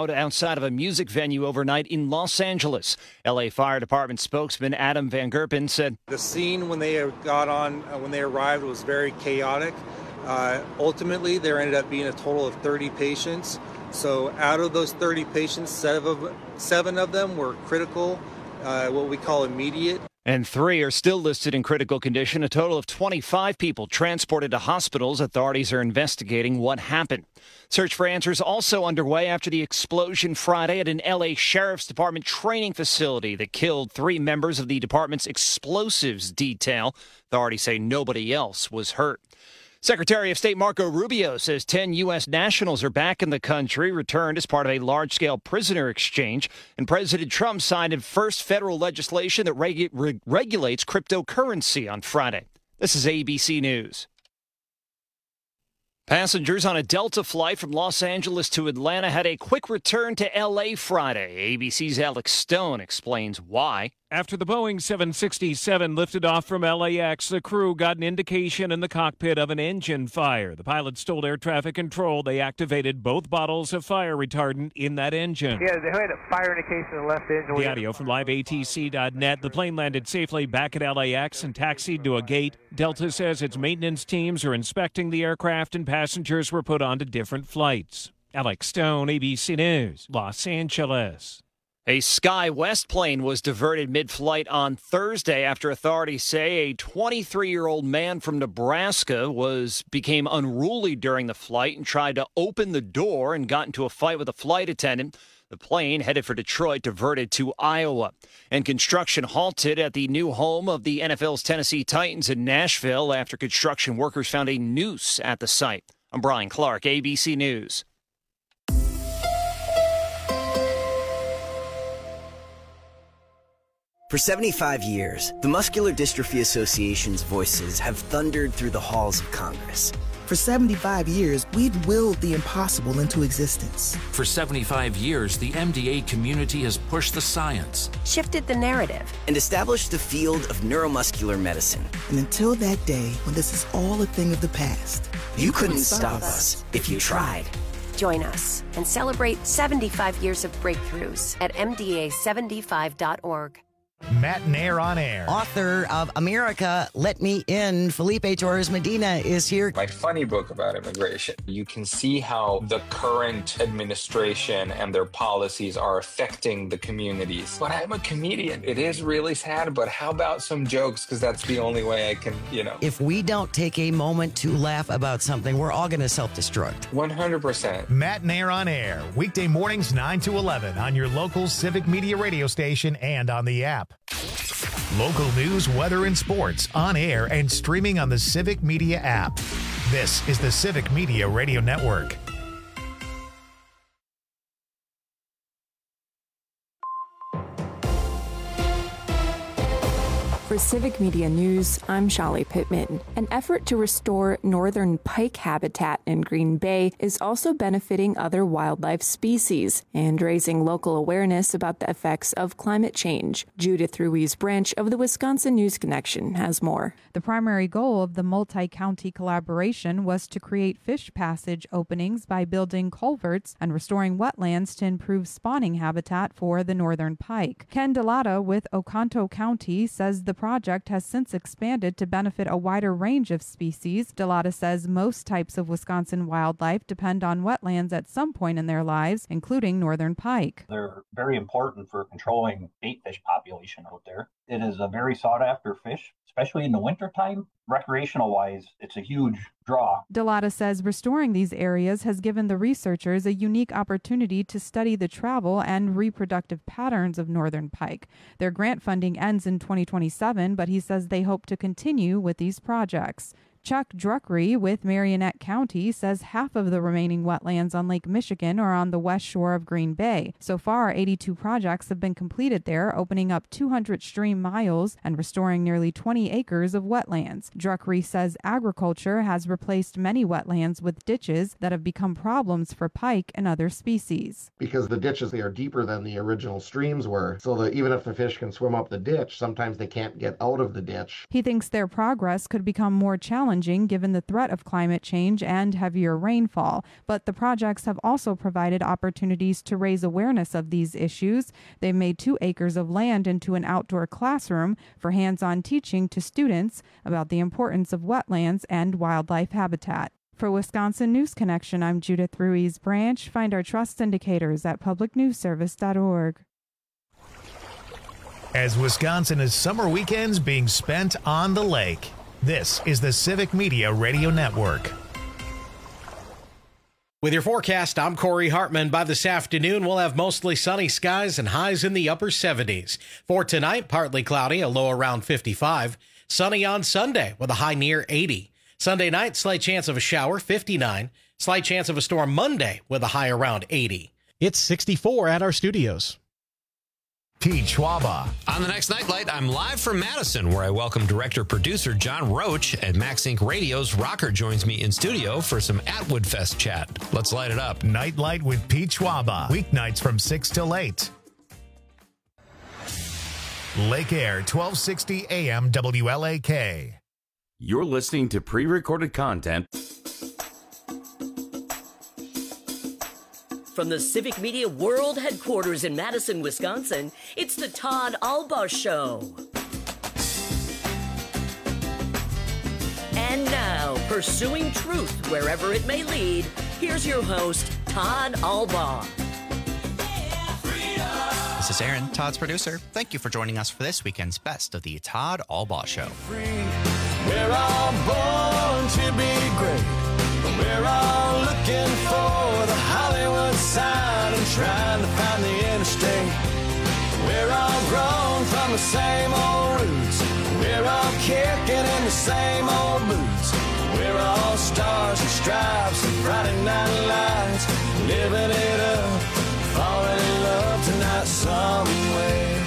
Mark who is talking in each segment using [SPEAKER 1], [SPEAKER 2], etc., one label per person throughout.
[SPEAKER 1] loud outside of a music venue overnight in Los Angeles. LA Fire Department spokesman Adam Van Gerpen said,
[SPEAKER 2] "The scene when they arrived was very chaotic. Ultimately, there ended up being a total of 30 patients. So out of those 30 patients, 7 of them were critical, what we call immediate.
[SPEAKER 1] And 3 are still listed in critical condition. A total of 25 people transported to hospitals. Authorities are investigating what happened. Search for answers also underway after the explosion Friday at an L.A. Sheriff's Department training facility that killed 3 members of the department's explosives detail. Authorities say nobody else was hurt. Secretary of State Marco Rubio says 10 U.S. nationals are back in the country, returned as part of a large-scale prisoner exchange. And President Trump signed first federal legislation that regulates cryptocurrency on Friday. This is ABC News. Passengers on a Delta flight from Los Angeles to Atlanta had a quick return to L.A. Friday. ABC's Alex Stone explains why.
[SPEAKER 3] After the Boeing 767 lifted off from LAX, the crew got an indication in the cockpit of an engine fire. The pilots told air traffic control they activated both bottles of fire retardant in that engine.
[SPEAKER 4] Yeah, they had a fire indication in the left engine.
[SPEAKER 3] The audio from liveatc.net. The plane landed safely back at LAX and taxied to a gate. Delta says its maintenance teams are inspecting the aircraft and passengers were put onto different flights. Alex Stone, ABC News, Los Angeles.
[SPEAKER 1] A SkyWest plane was diverted mid-flight on Thursday after authorities say a 23-year-old man from Nebraska became unruly during the flight and tried to open the door and got into a fight with a flight attendant. The plane, headed for Detroit, diverted to Iowa. And construction halted at the new home of the NFL's Tennessee Titans in Nashville after construction workers found a noose at the site. I'm Brian Clark, ABC News.
[SPEAKER 5] For 75 years, the Muscular Dystrophy Association's voices have thundered through the halls of Congress.
[SPEAKER 6] For 75 years, we've willed the impossible into existence.
[SPEAKER 7] For 75 years, the MDA community has pushed the science,
[SPEAKER 8] shifted the narrative,
[SPEAKER 5] and established the field of neuromuscular medicine.
[SPEAKER 6] And until that day, when this is all a thing of the past,
[SPEAKER 5] you couldn't stop us if you tried.
[SPEAKER 8] Join us and celebrate 75 years of breakthroughs at MDA75.org.
[SPEAKER 9] Matt Nair on air.
[SPEAKER 10] Author of America, Let Me In, Felipe Torres Medina is here.
[SPEAKER 11] My funny book about immigration. You can see how the current administration and their policies are affecting the communities. But I'm a comedian. It is really sad, but how about some jokes? Because that's the only way I can,
[SPEAKER 10] If we don't take a moment to laugh about something, we're all going to self-destruct.
[SPEAKER 11] 100%.
[SPEAKER 9] Matt Nair on air. Weekday mornings 9 to 11 on your local Civic Media radio station and on the app. Local news, weather, and sports on air and streaming on the Civic Media app. This is the Civic Media Radio Network.
[SPEAKER 12] For Civic Media News, I'm Shali Pittman. An effort to restore northern pike habitat in Green Bay is also benefiting other wildlife species and raising local awareness about the effects of climate change. Judith Ruiz Branch of the Wisconsin News Connection has more.
[SPEAKER 13] The primary goal of the multi-county collaboration was to create fish passage openings by building culverts and restoring wetlands to improve spawning habitat for the northern pike. Ken Delata with Oconto County says the project has since expanded to benefit a wider range of species. Delata says most types of Wisconsin wildlife depend on wetlands at some point in their lives, including northern pike.
[SPEAKER 14] They're very important for controlling bait fish population out there. It is a very sought after fish, especially in the wintertime. Recreational wise, it's a huge draw.
[SPEAKER 13] Delata says restoring these areas has given the researchers a unique opportunity to study the travel and reproductive patterns of northern pike. Their grant funding ends in 2027, but he says they hope to continue with these projects. Chuck Druckery with Marionette County says half of the remaining wetlands on Lake Michigan are on the west shore of Green Bay. So far, 82 projects have been completed there, opening up 200 stream miles and restoring nearly 20 acres of wetlands. Druckery says agriculture has replaced many wetlands with ditches that have become problems for pike and other species.
[SPEAKER 15] Because the ditches, they are deeper than the original streams were, so that even if the fish can swim up the ditch, sometimes they can't get out of the ditch.
[SPEAKER 13] He thinks their progress could become more challenging challenging given the threat of climate change and heavier rainfall, but the projects have also provided opportunities to raise awareness of these issues. They've made 2 acres of land into an outdoor classroom for hands-on teaching to students about the importance of wetlands and wildlife habitat. For Wisconsin News Connection, I'm Judith Ruiz Branch. Find our trust indicators at publicnewsservice.org.
[SPEAKER 9] As Wisconsin's summer weekends being spent on the lake, this is the Civic Media Radio Network.
[SPEAKER 16] With your forecast, I'm Corey Hartman. By this afternoon, we'll have mostly sunny skies and highs in the upper 70s. For tonight, partly cloudy, a low around 55. Sunny on Sunday with a high near 80. Sunday night, slight chance of a shower, 59. Slight chance of a storm Monday with a high around 80.
[SPEAKER 17] It's 64 at our studios.
[SPEAKER 9] Pete Schwaba.
[SPEAKER 18] On the next Nightlight, I'm live from Madison, where I welcome director-producer John Roach, and Max Inc. Radio's Rocker joins me in studio for some Atwood Fest chat. Let's light it up.
[SPEAKER 9] Nightlight with Pete Schwaba. Weeknights from 6 till 8. Lake Air, 1260 AM WLAK.
[SPEAKER 19] You're listening to pre-recorded content
[SPEAKER 20] from the Civic Media World Headquarters in Madison, Wisconsin. It's the Todd Albaugh Show. And now, pursuing truth wherever it may lead, here's your host, Todd Albaugh.
[SPEAKER 21] This is Aaron, Todd's producer. Thank you for joining us for this weekend's best of the Todd Albaugh Show.
[SPEAKER 22] We're all born to be great. We're all looking for the Hollywood sign and trying to find the interstate. We're all grown from the same old roots. We're all kicking in the same old boots. We're all stars and stripes and Friday night lights, living it up, falling in love tonight somewhere,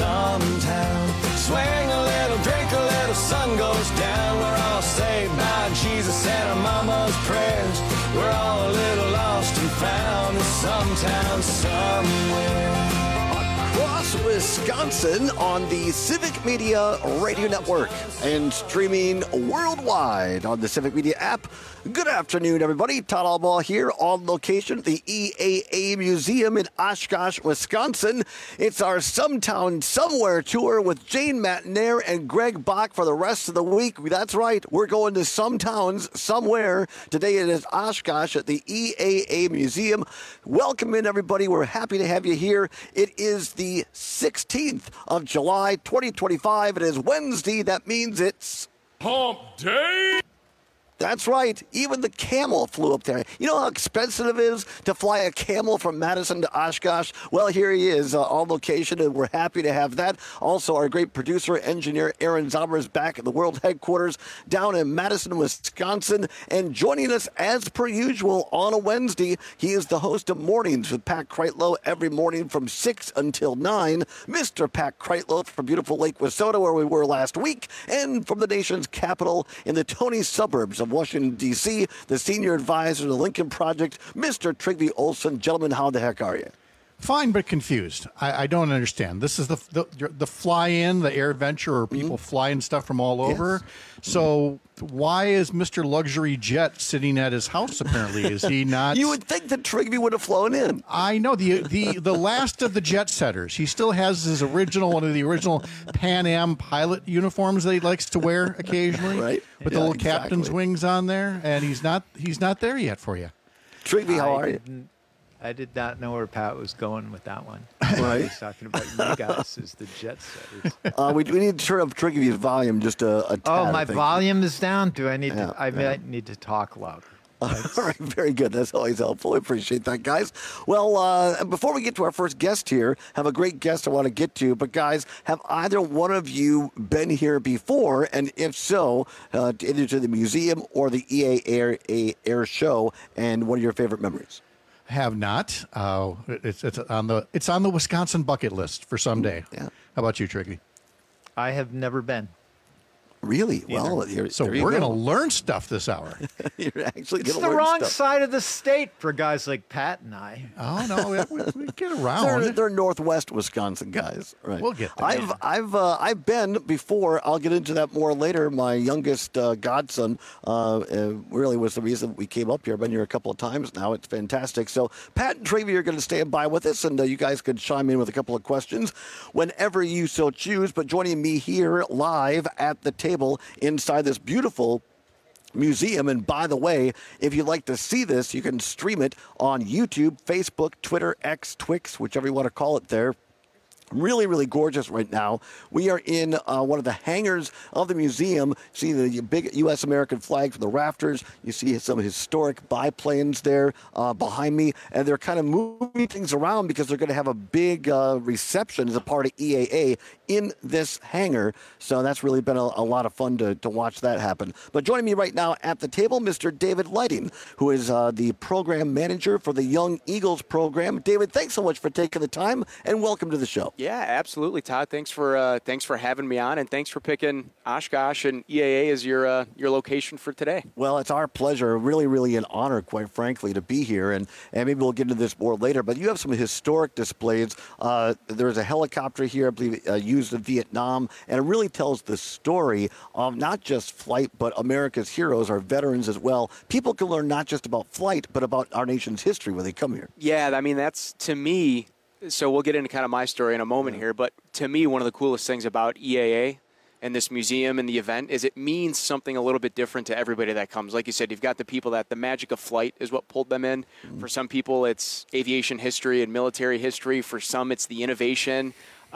[SPEAKER 22] sometime. Swing a little, drink a little, sun goes down. We're all saved by Jesus and our mama's prayers. We're all a little lost and found in some town somewhere.
[SPEAKER 23] Across Wisconsin on the Civic Media Radio Network and streaming worldwide on the Civic Media app. Good afternoon, everybody. Todd Albaugh here on location at the EAA Museum in Oshkosh, Wisconsin. It's our Sometown Somewhere tour with Jane Matinaire and Greg Bach for the rest of the week. That's right. We're going to some towns somewhere. Today it is Oshkosh at the EAA Museum. Welcome in, everybody. We're happy to have you here. It is the 16th of July, 2025. It is Wednesday. That means it's
[SPEAKER 22] Hump Day.
[SPEAKER 23] That's right. Even the camel flew up there. You know how expensive it is to fly a camel from Madison to Oshkosh? Well, here he is on location, and we're happy to have that. Also, our great producer, engineer Aaron Zauber is back at the world headquarters down in Madison, Wisconsin. And joining us, as per usual, on a Wednesday, he is the host of Mornings with Pat Kreitlow every morning from 6 until 9. Mr. Pat Kreitlow from beautiful Lake Wissota, where we were last week, and from the nation's capital in the Tony suburbs of Washington, D.C., the senior advisor to the Lincoln Project, Mr. Trygve Olsen. Gentlemen, how the heck are you?
[SPEAKER 24] Fine, but confused. I don't understand. This is the fly-in, the air venture, or people flying stuff from all over. So why is Mr. Luxury Jet sitting at his house, apparently? Is he not?
[SPEAKER 23] You would think that Trygve would have flown in.
[SPEAKER 24] I know. The last of the jet setters. He still has his original, one of the original Pan Am pilot uniforms that he likes to wear occasionally.
[SPEAKER 23] Right.
[SPEAKER 24] With the little captain's wings on there. And he's not there yet for you.
[SPEAKER 23] Trygve, how are you?
[SPEAKER 25] I did not know where Pat was going with that one.
[SPEAKER 23] Right.
[SPEAKER 25] He's talking about you guys as the jet setters.
[SPEAKER 23] We need to turn up Trygve's volume just a tad.
[SPEAKER 25] Oh, my volume is down. Do I need to? I might need to talk louder.
[SPEAKER 23] All right, very good. That's always helpful. I appreciate that, guys. Well, before we get to our first guest here, have a great guest I want to get to. But, guys, have either one of you been here before? And if so, either to the museum or the EAA Air show, and what are your favorite memories?
[SPEAKER 24] Have not. It's on the Wisconsin bucket list for someday.
[SPEAKER 23] Yeah.
[SPEAKER 24] How about you, Trygve?
[SPEAKER 25] I have never been.
[SPEAKER 23] Really? Well,
[SPEAKER 24] so we're going to learn stuff this hour.
[SPEAKER 23] You're actually
[SPEAKER 25] It's
[SPEAKER 23] going to
[SPEAKER 25] the
[SPEAKER 23] learn
[SPEAKER 25] wrong
[SPEAKER 23] stuff.
[SPEAKER 25] side of the state for guys like Pat and I.
[SPEAKER 24] Oh no, we get around.
[SPEAKER 23] They're Northwest Wisconsin guys, right?
[SPEAKER 24] We'll get there.
[SPEAKER 23] I've been before. I'll get into that more later. My youngest godson really was the reason we came up here. Been here a couple of times now. It's fantastic. So Pat and Travy are going to stand by with us, and you guys could chime in with a couple of questions whenever you so choose. But joining me here live at the table inside this beautiful museum. And by the way, if you'd like to see this, you can stream it on YouTube, Facebook, Twitter, X, Twix, whichever you want to call it there. Really, really gorgeous right now. We are in one of the hangars of the museum. See the big U.S. American flag from the rafters. You see some historic biplanes there behind me. And they're kind of moving things around because they're going to have a big reception as a part of EAA in this hangar. So that's really been a lot of fun to watch that happen. But joining me right now at the table, Mr. David Lighting, who is the program manager for the Young Eagles program. David, thanks so much for taking the time, and welcome to the show.
[SPEAKER 1] Yeah, absolutely, Todd. Thanks for having me on, and thanks for picking Oshkosh and EAA as your location for today.
[SPEAKER 23] Well, it's our pleasure, really, really an honor, quite frankly, to be here, and maybe we'll get into this more later. But you have some historic displays. There's a helicopter here, I believe, used in Vietnam, and it really tells the story of not just flight, but America's heroes, our veterans as well. People can learn not just about flight, but about our nation's history when they come here.
[SPEAKER 1] Yeah, I mean, that's, to me. So we'll get into kind of my story in a moment here, but to me, one of the coolest things about EAA and this museum and the event is it means something a little bit different to everybody that comes. Like you said, you've got the people that the magic of flight is what pulled them in. For some people, it's aviation history and military history. For some, it's the innovation.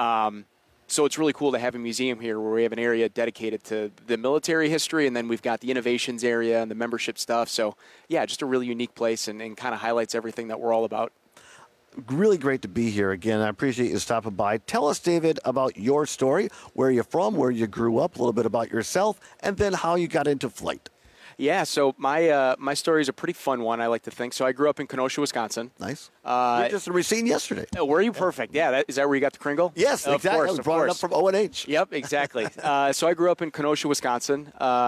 [SPEAKER 1] So it's really cool to have a museum here where we have an area dedicated to the military history, and then we've got the innovations area and the membership stuff. So, yeah, just a really unique place and kind of highlights everything that we're all about.
[SPEAKER 23] Really great to be here again. I appreciate you stopping by. Tell us, David, about your story, where you're from, where you grew up, a little bit about yourself, and then how you got into flight.
[SPEAKER 1] Yeah, so my story is a pretty fun one, I like to think. So I grew up in Kenosha, Wisconsin.
[SPEAKER 23] Nice. You were just in Racine yesterday.
[SPEAKER 1] Were you? Perfect. Yeah, is that where you got the Kringle?
[SPEAKER 23] Yes,
[SPEAKER 1] of
[SPEAKER 23] exactly.
[SPEAKER 1] Course,
[SPEAKER 23] I was brought up from O&H.
[SPEAKER 1] Yep, exactly. So I grew up in Kenosha, Wisconsin.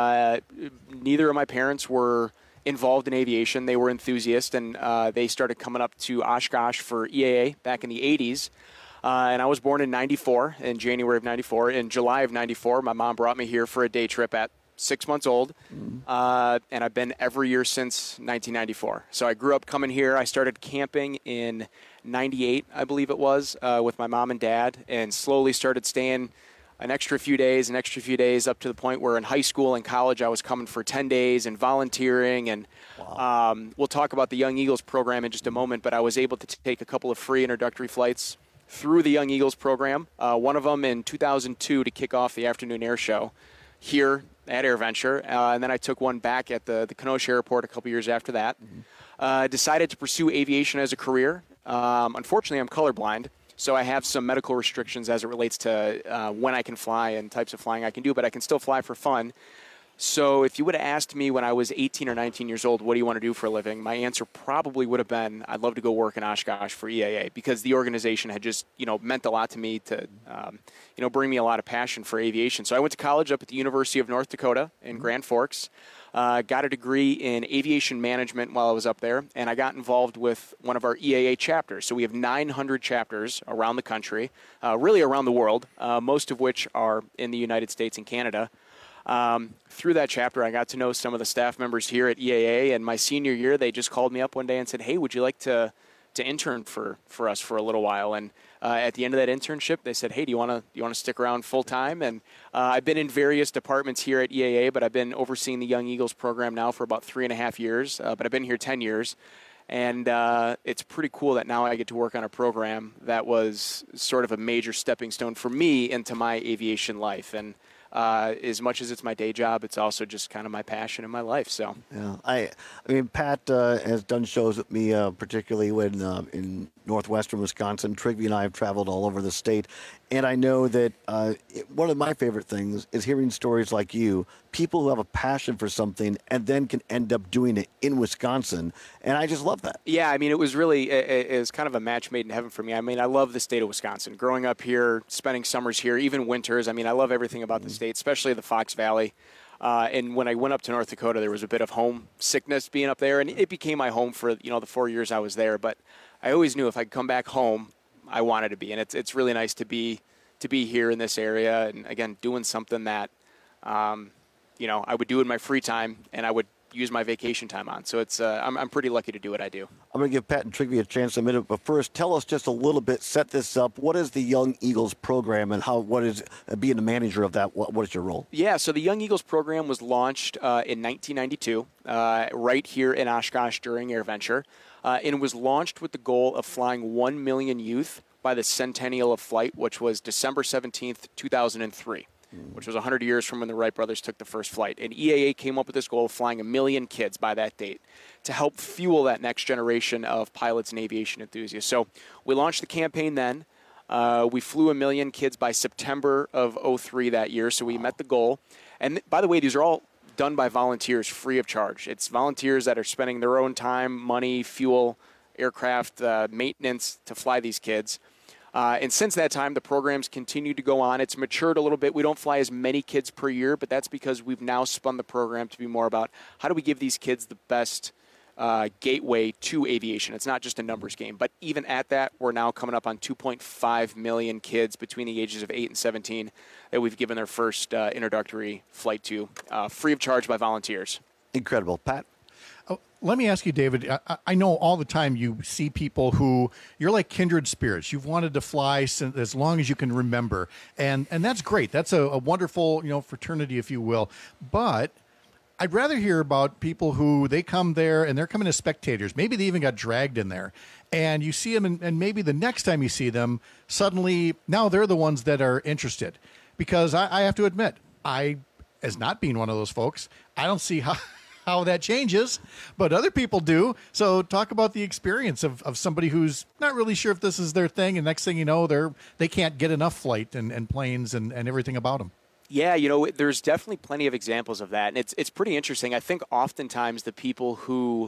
[SPEAKER 1] Neither of my parents were involved in aviation. They were enthusiasts, and they started coming up to Oshkosh for EAA back in the 80s. And I was born in 94, in January of 94. In July of 94, my mom brought me here for a day trip at 6 months old, and I've been every year since 1994. So I grew up coming here. I started camping in 98, I believe it was, with my mom and dad, and slowly started staying an extra few days up to the point where in high school and college I was coming for 10 days and volunteering. And we'll talk about the Young Eagles program in just a moment, but I was able to take a couple of free introductory flights through the Young Eagles program, one of them in 2002 to kick off the afternoon air show here at AirVenture, and then I took one back at the Kenosha Airport a couple years after that. Decided to pursue aviation as a career. Unfortunately, I'm colorblind, so I have some medical restrictions as it relates to when I can fly and types of flying I can do, but I can still fly for fun. So if you would have asked me when I was 18 or 19 years old, what do you want to do for a living? My answer probably would have been, I'd love to go work in Oshkosh for EAA, because the organization had just, meant a lot to me to, bring me a lot of passion for aviation. So I went to college up at the University of North Dakota in Grand Forks, got a degree in aviation management while I was up there, and I got involved with one of our EAA chapters. So we have 900 chapters around the country, really around the world, most of which are in the United States and Canada. Through that chapter, I got to know some of the staff members here at EAA, and my senior year, they just called me up one day and said, hey, would you like to intern for us for a little while? And at the end of that internship, they said, hey, do you want to stick around full time? And I've been in various departments here at EAA, but I've been overseeing the Young Eagles program now for about 3.5 years, but I've been here 10 years. And it's pretty cool that now I get to work on a program that was sort of a major stepping stone for me into my aviation life. And as much as it's my day job, it's also just kind of my passion in my life. So
[SPEAKER 23] yeah, I mean, Pat has done shows with me, particularly when in northwestern Wisconsin. Trigby and I have traveled all over the state. And I know that one of my favorite things is hearing stories like you, people who have a passion for something and then can end up doing it in Wisconsin. And I just love that.
[SPEAKER 1] Yeah, I mean, it was really it was kind of a match made in heaven for me. I mean, I love the state of Wisconsin. Growing up here, spending summers here, even winters. I mean, I love everything about the state, especially the Fox Valley. And when I went up to North Dakota, there was a bit of homesickness being up there, and it became my home for the 4 years I was there. But I always knew if I could come back home, I wanted to be, and it's really nice to be here in this area, and again, doing something that I would do in my free time, and I would use my vacation time on. So it's I'm pretty lucky to do what I do.
[SPEAKER 23] I'm going to give Pat and Trigby a chance in a minute, but first, tell us just a little bit, set this up. What is the Young Eagles program, and what is being the manager of that? What is your role?
[SPEAKER 1] Yeah, so the Young Eagles program was launched in 1992 right here in Oshkosh during AirVenture, and was launched with the goal of flying 1 million youth by the Centennial of Flight, which was December 17th, 2003. Which was 100 years from when the Wright brothers took the first flight. And EAA came up with this goal of flying 1 million kids by that date to help fuel that next generation of pilots and aviation enthusiasts. So we launched the campaign then. We flew 1 million kids by September of 2003 that year, so we met the goal. And by the way, these are all done by volunteers free of charge. It's volunteers that are spending their own time, money, fuel, aircraft, maintenance to fly these kids. And since that time, the program's continued to go on. It's matured a little bit. We don't fly as many kids per year, but that's because we've now spun the program to be more about how do we give these kids the best gateway to aviation. It's not just a numbers game. But even at that, we're now coming up on 2.5 million kids between the ages of 8 and 17 that we've given their first introductory flight to, free of charge by volunteers.
[SPEAKER 23] Incredible. Pat?
[SPEAKER 24] Let me ask you, David, I know all the time you see people who, you're like kindred spirits. You've wanted to fly since, as long as you can remember. And that's great. That's a wonderful, fraternity, if you will. But I'd rather hear about people who they come there and they're coming as spectators. Maybe they even got dragged in there. And you see them, and maybe the next time you see them, suddenly now they're the ones that are interested. Because I have to admit, as not being one of those folks, I don't see how that changes, but other people do. So talk about the experience of somebody who's not really sure if this is their thing, and next thing you know, they can't get enough flight and planes and everything about them.
[SPEAKER 1] Yeah, there's definitely plenty of examples of that, and it's pretty interesting. I think oftentimes the people who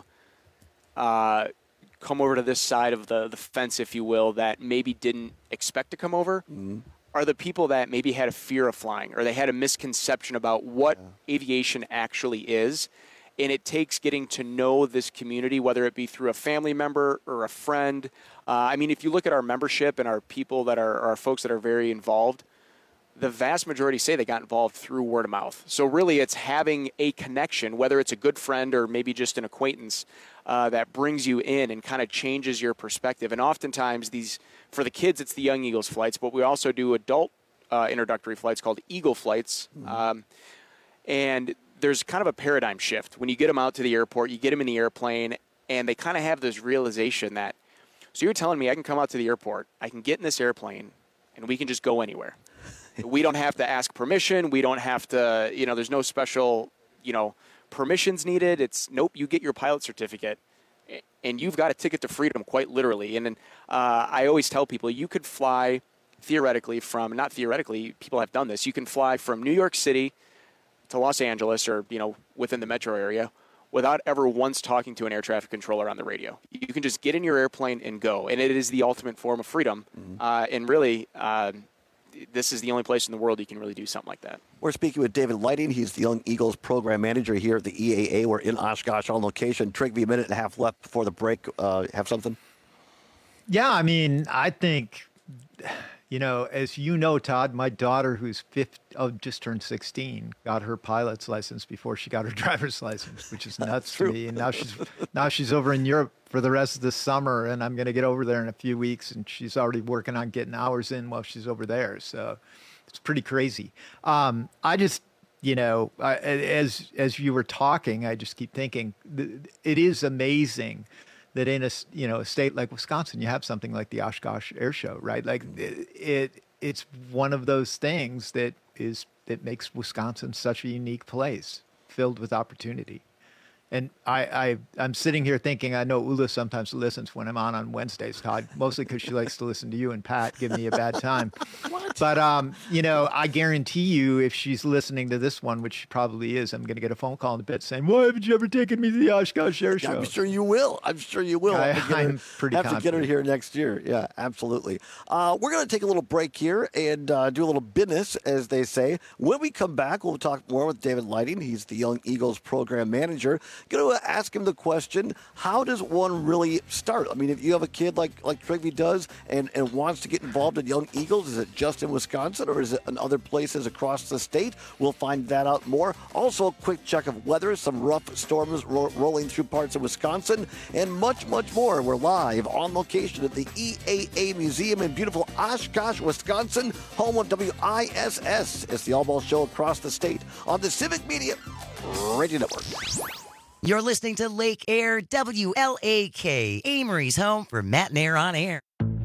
[SPEAKER 1] come over to this side of the fence, if you will, that maybe didn't expect to come over, are the people that maybe had a fear of flying, or they had a misconception about what aviation actually is. And it takes getting to know this community, whether it be through a family member or a friend. If you look at our membership and our people that are our folks that are very involved, the vast majority say they got involved through word of mouth. So really it's having a connection, whether it's a good friend or maybe just an acquaintance, that brings you in and kind of changes your perspective. And oftentimes for the kids, it's the Young Eagles flights, but we also do adult introductory flights called Eagle flights. And there's kind of a paradigm shift. When you get them out to the airport, you get them in the airplane, and they kind of have this realization that, so you're telling me I can come out to the airport, I can get in this airplane, and we can just go anywhere. We don't have to ask permission. We don't have to, there's no special, permissions needed. It's, nope, you get your pilot certificate, and you've got a ticket to freedom, quite literally. And I always tell people, you could fly theoretically not theoretically, people have done this. You can fly from New York City to Los Angeles or, within the metro area without ever once talking to an air traffic controller on the radio. You can just get in your airplane and go, and it is the ultimate form of freedom. And really, this is the only place in the world you can really do something like that.
[SPEAKER 23] We're speaking with David Lighting. He's the Young Eagles program manager here at the EAA. We're in Oshkosh on location. Trigby, a minute and a half left before the break. Have something?
[SPEAKER 25] Yeah, I think... as you know, Todd, my daughter, who's just turned 16, got her pilot's license before she got her driver's license, which is nuts to me. And now she's over in Europe for the rest of the summer, and I'm going to get over there in a few weeks, and she's already working on getting hours in while she's over there. So it's pretty crazy. I just, as you were talking, I just keep thinking it is amazing that in a state like Wisconsin, you have something like the Oshkosh Air Show, right? Like it's one of those things that makes Wisconsin such a unique place, filled with opportunity. And I'm sitting here thinking, I know Ula sometimes listens when I'm on Wednesdays, Todd, mostly because she likes to listen to you and Pat give me a bad time. But, I guarantee you if she's listening to this one, which she probably is, I'm going to get a phone call in a bit saying, why haven't you ever taken me to the Oshkosh Air Show?
[SPEAKER 23] I'm sure you will. I'm
[SPEAKER 25] I'm pretty
[SPEAKER 23] have to get her here next year. Yeah, absolutely. We're going to take a little break here and do a little business, as they say. When we come back, we'll talk more with David Lighting. He's the Young Eagles program manager. Going to ask him the question, how does one really start? I mean, if you have a kid like Trigby does and wants to get involved in Young Eagles, is it just in Wisconsin or is it in other places across the state? We'll find that out more. Also, a quick check of weather, some rough storms rolling through parts of Wisconsin, and much, much more. We're live on location at the EAA Museum in beautiful Oshkosh, Wisconsin, home of WISS. It's the All Ball Show across the state on the Civic Media Radio Network.
[SPEAKER 10] You're listening to Lake Air WLAK, Amory's home for Matt and Air on Air.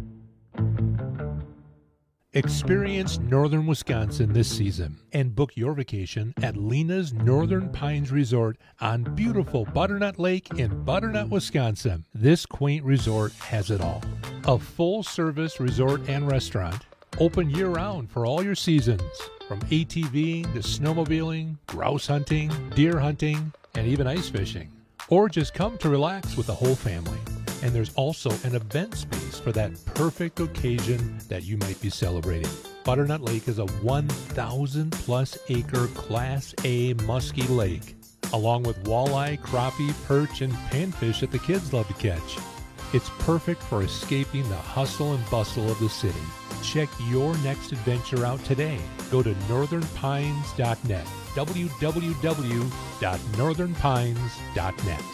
[SPEAKER 2] Experience northern Wisconsin this season and book your vacation at Lena's Northern Pines Resort on beautiful Butternut Lake in Butternut, Wisconsin. This quaint resort has it all. A full-service resort and restaurant, open year-round for all your seasons, from ATVing to snowmobiling, grouse hunting, deer hunting, and even ice fishing. Or just come to relax with the whole family. And there's also an event space for that perfect occasion that you might be celebrating. Butternut Lake is a 1,000-plus acre Class A musky lake, along with walleye, crappie, perch, and panfish that the kids love to catch. It's perfect for escaping the hustle and bustle of the city. Check your next adventure out today. Go to northernpines.net. www.northernpines.net.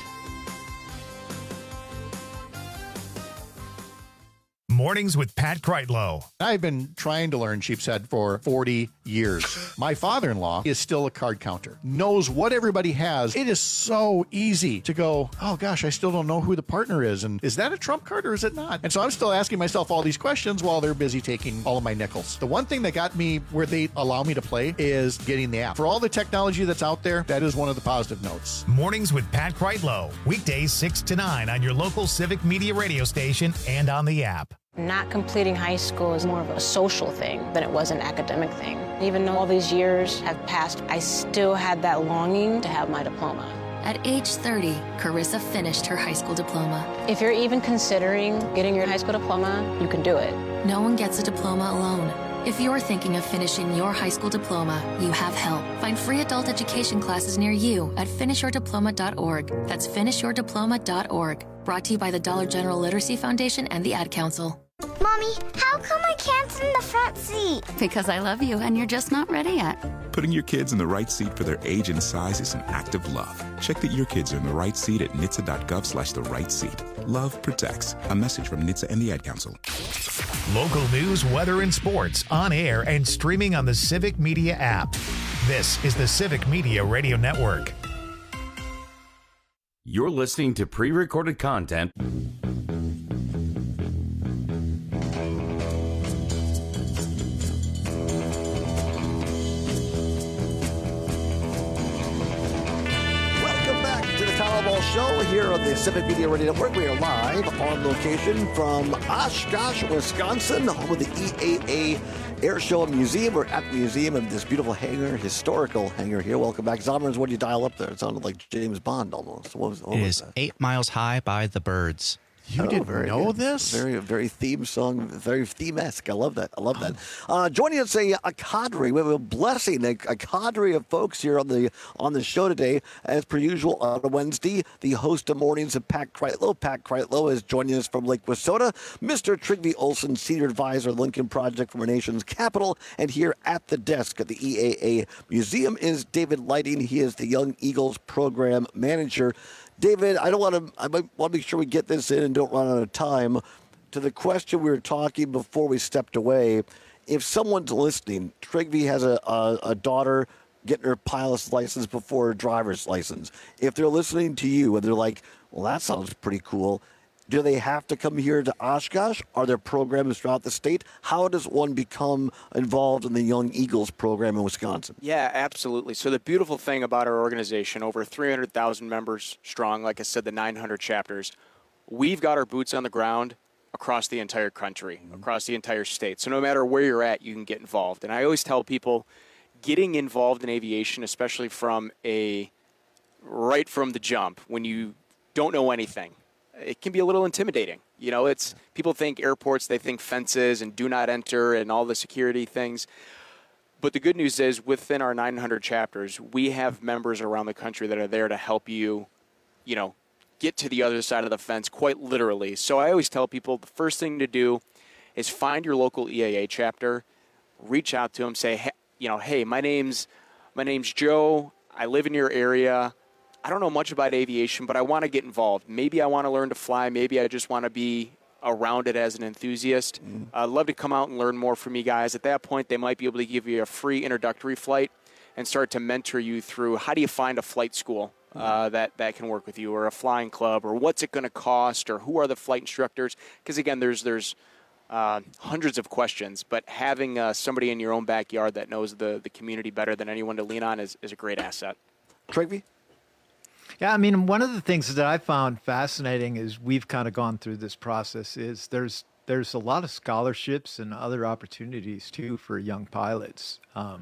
[SPEAKER 9] Mornings with Pat Kreitlow.
[SPEAKER 24] I've been trying to learn sheep's head for 40 years. My father-in-law is still a card counter, knows what everybody has. It is so easy to go, oh gosh, I still don't know who the partner is. And is that a trump card or is it not? And so I'm still asking myself all these questions while they're busy taking all of my nickels. The one thing that got me where they allow me to play is getting the app. For all the technology that's out there, that is one of the positive notes.
[SPEAKER 9] Mornings with Pat Kreitlow. Weekdays 6 to 9 on your local Civic Media radio station and on the app.
[SPEAKER 3] Not completing high school is more of a social thing than it was an academic thing. Even though all these years have passed, I still had that longing to have my diploma.
[SPEAKER 4] At age 30, Carissa finished her high school diploma.
[SPEAKER 3] If you're even considering getting your high school diploma, you can do it.
[SPEAKER 4] No one gets a diploma alone. If you're thinking of finishing your high school diploma, you have help. Find free adult education classes near you at finishyourdiploma.org. That's finishyourdiploma.org. Brought to you by the Dollar General Literacy Foundation and the Ad Council.
[SPEAKER 6] Mommy, how come I can't sit in the front seat?
[SPEAKER 4] Because I love you and you're just not ready yet.
[SPEAKER 7] Putting your kids in the right seat for their age and size is an act of love. Check that your kids are in the right seat at nhtsa.gov/the right seat. Love protects. A message from NHTSA and the Ad Council.
[SPEAKER 9] Local news, weather, and sports on air and streaming on the Civic Media app. This is the Civic Media Radio Network.
[SPEAKER 19] You're listening to pre-recorded content.
[SPEAKER 23] Ball Show here on the Civic Media Radio Network. We are live on location from Oshkosh, Wisconsin, home of the EAA Air Show and Museum. We're at the museum in this beautiful hangar, historical hangar here. Welcome back. Zomerins, what did you dial up there? It sounded like James Bond almost. What was
[SPEAKER 21] that? 8 Miles High by the Birds.
[SPEAKER 24] You didn't know this?
[SPEAKER 23] Very theme song, very theme-esque. I love that. Joining us a cadre, we have a blessing, a cadre of folks here on the show today. As per usual on a Wednesday, the host of Mornings of Pat Kreitlow. Pat Kreitlow is joining us from Lake Wissota. Mr. Trygve Olsen, Senior Advisor, Lincoln Project from our nation's capital. And here at the desk at the EAA Museum is David Lighting. He is the Young Eagles Program Manager. David, I want to make sure we get this in and don't run out of time. To the question we were talking before we stepped away, if someone's listening, Trygve has a daughter getting her pilot's license before her driver's license. If they're listening to you and they're like, well, that sounds pretty cool, Do they have to come here to Oshkosh? Are there programs throughout the state? How does one become involved in the Young Eagles program in Wisconsin?
[SPEAKER 1] Yeah, absolutely. So the beautiful thing about our organization, over 300,000 members strong, like I said, the 900 chapters, we've got our boots on the ground across the entire country, across the entire state. So no matter where you're at, you can get involved. And I always tell people, getting involved in aviation, especially right from the jump, when you don't know anything, it can be a little intimidating. You know, it's people think airports, they think fences and do not enter and all the security things. But the good news is within our 900 chapters, we have members around the country that are there to help you, get to the other side of the fence quite literally. So I always tell people the first thing to do is find your local EAA chapter, reach out to them, say, hey, my name's Joe. I live in your area. I don't know much about aviation, but I want to get involved. Maybe I want to learn to fly. Maybe I just want to be around it as an enthusiast. I'd love to come out and learn more from you guys. At that point, they might be able to give you a free introductory flight and start to mentor you through how do you find a flight school that can work with you, or a flying club, or what's it going to cost, or who are the flight instructors. Because, again, there's hundreds of questions, but having somebody in your own backyard that knows the community better than anyone to lean on is a great asset.
[SPEAKER 23] Trygve?
[SPEAKER 25] Yeah, I mean, one of the things that I found fascinating is we've kind of gone through this process is there's a lot of scholarships and other opportunities too for young pilots.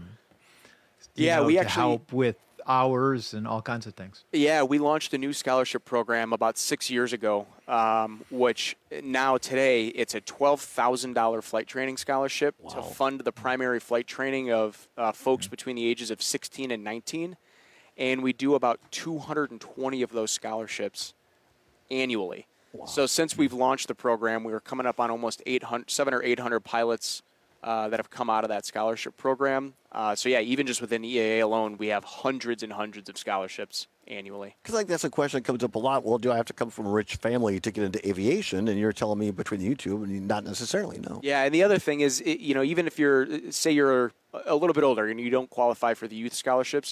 [SPEAKER 25] We actually help with hours and all kinds of things.
[SPEAKER 1] Yeah, we launched a new scholarship program about 6 years ago, which now today it's a $12,000 flight training scholarship to fund the primary flight training of folks between the ages of 16 and 19. And we do about 220 of those scholarships annually. Wow. So since we've launched the program, we were coming up on almost 700 or 800 pilots that have come out of that scholarship program. Even just within EAA alone, we have hundreds and hundreds of scholarships annually.
[SPEAKER 23] Because that's a question that comes up a lot. Well, do I have to come from a rich family to get into aviation? And you're telling me between the YouTube, and you not necessarily know.
[SPEAKER 1] Yeah, and the other thing is, even if you're a little bit older and you don't qualify for the youth scholarships,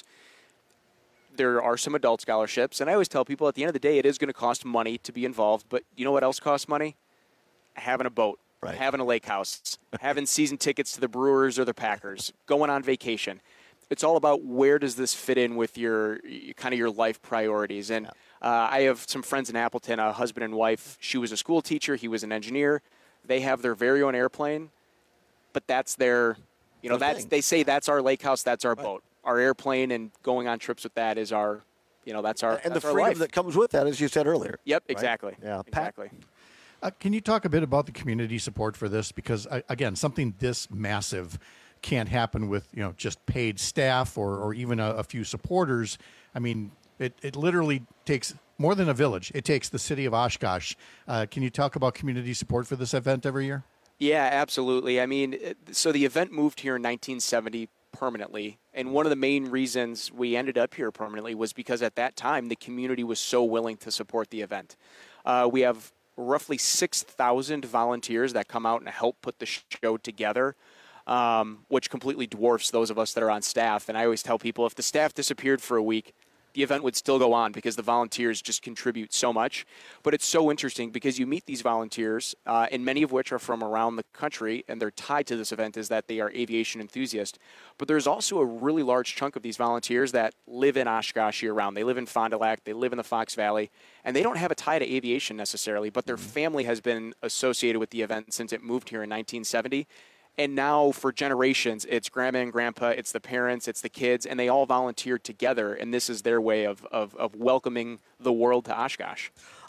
[SPEAKER 1] there are some adult scholarships. And I always tell people at the end of the day, it is going to cost money to be involved. But you know what else costs money? Having a boat. Right. Having a lake house, having season tickets to the Brewers or the Packers, going on vacation. It's all about where does this fit in with your life priorities. And I have some friends in Appleton, a husband and wife. She was a school teacher. He was an engineer. They have their very own airplane, but that's their, they say that's our lake house, that's our boat. Our airplane and going on trips with that is our, that's our
[SPEAKER 23] and
[SPEAKER 1] that's
[SPEAKER 23] the
[SPEAKER 1] our
[SPEAKER 23] freedom
[SPEAKER 1] life.
[SPEAKER 23] that comes with that, as you said earlier.
[SPEAKER 1] Yep,
[SPEAKER 23] right?
[SPEAKER 1] exactly.
[SPEAKER 23] Yeah,
[SPEAKER 1] exactly.
[SPEAKER 24] Can you talk a bit about the community support for this? Because, again, something this massive can't happen with, just paid staff or even a few supporters. I mean, it literally takes more than a village. It takes the city of Oshkosh. Can you talk about community support for this event every year?
[SPEAKER 1] Yeah, absolutely. I mean, so the event moved here in 1970 permanently. And one of the main reasons we ended up here permanently was because at that time, the community was so willing to support the event. We have roughly 6,000 volunteers that come out and help put the show together, which completely dwarfs those of us that are on staff. And I always tell people if the staff disappeared for a week, the event would still go on because the volunteers just contribute so much. But it's so interesting because you meet these volunteers, and many of which are from around the country, and they're tied to this event is that they are aviation enthusiasts. But there's also a really large chunk of these volunteers that live in Oshkosh year-round. They live in Fond du Lac, they live in the Fox Valley, and they don't have a tie to aviation necessarily, but their family has been associated with the event since it moved here in 1970. And now for generations, it's grandma and grandpa, it's the parents, it's the kids, and they all volunteer together, and this is their way of welcoming the world to Oshkosh.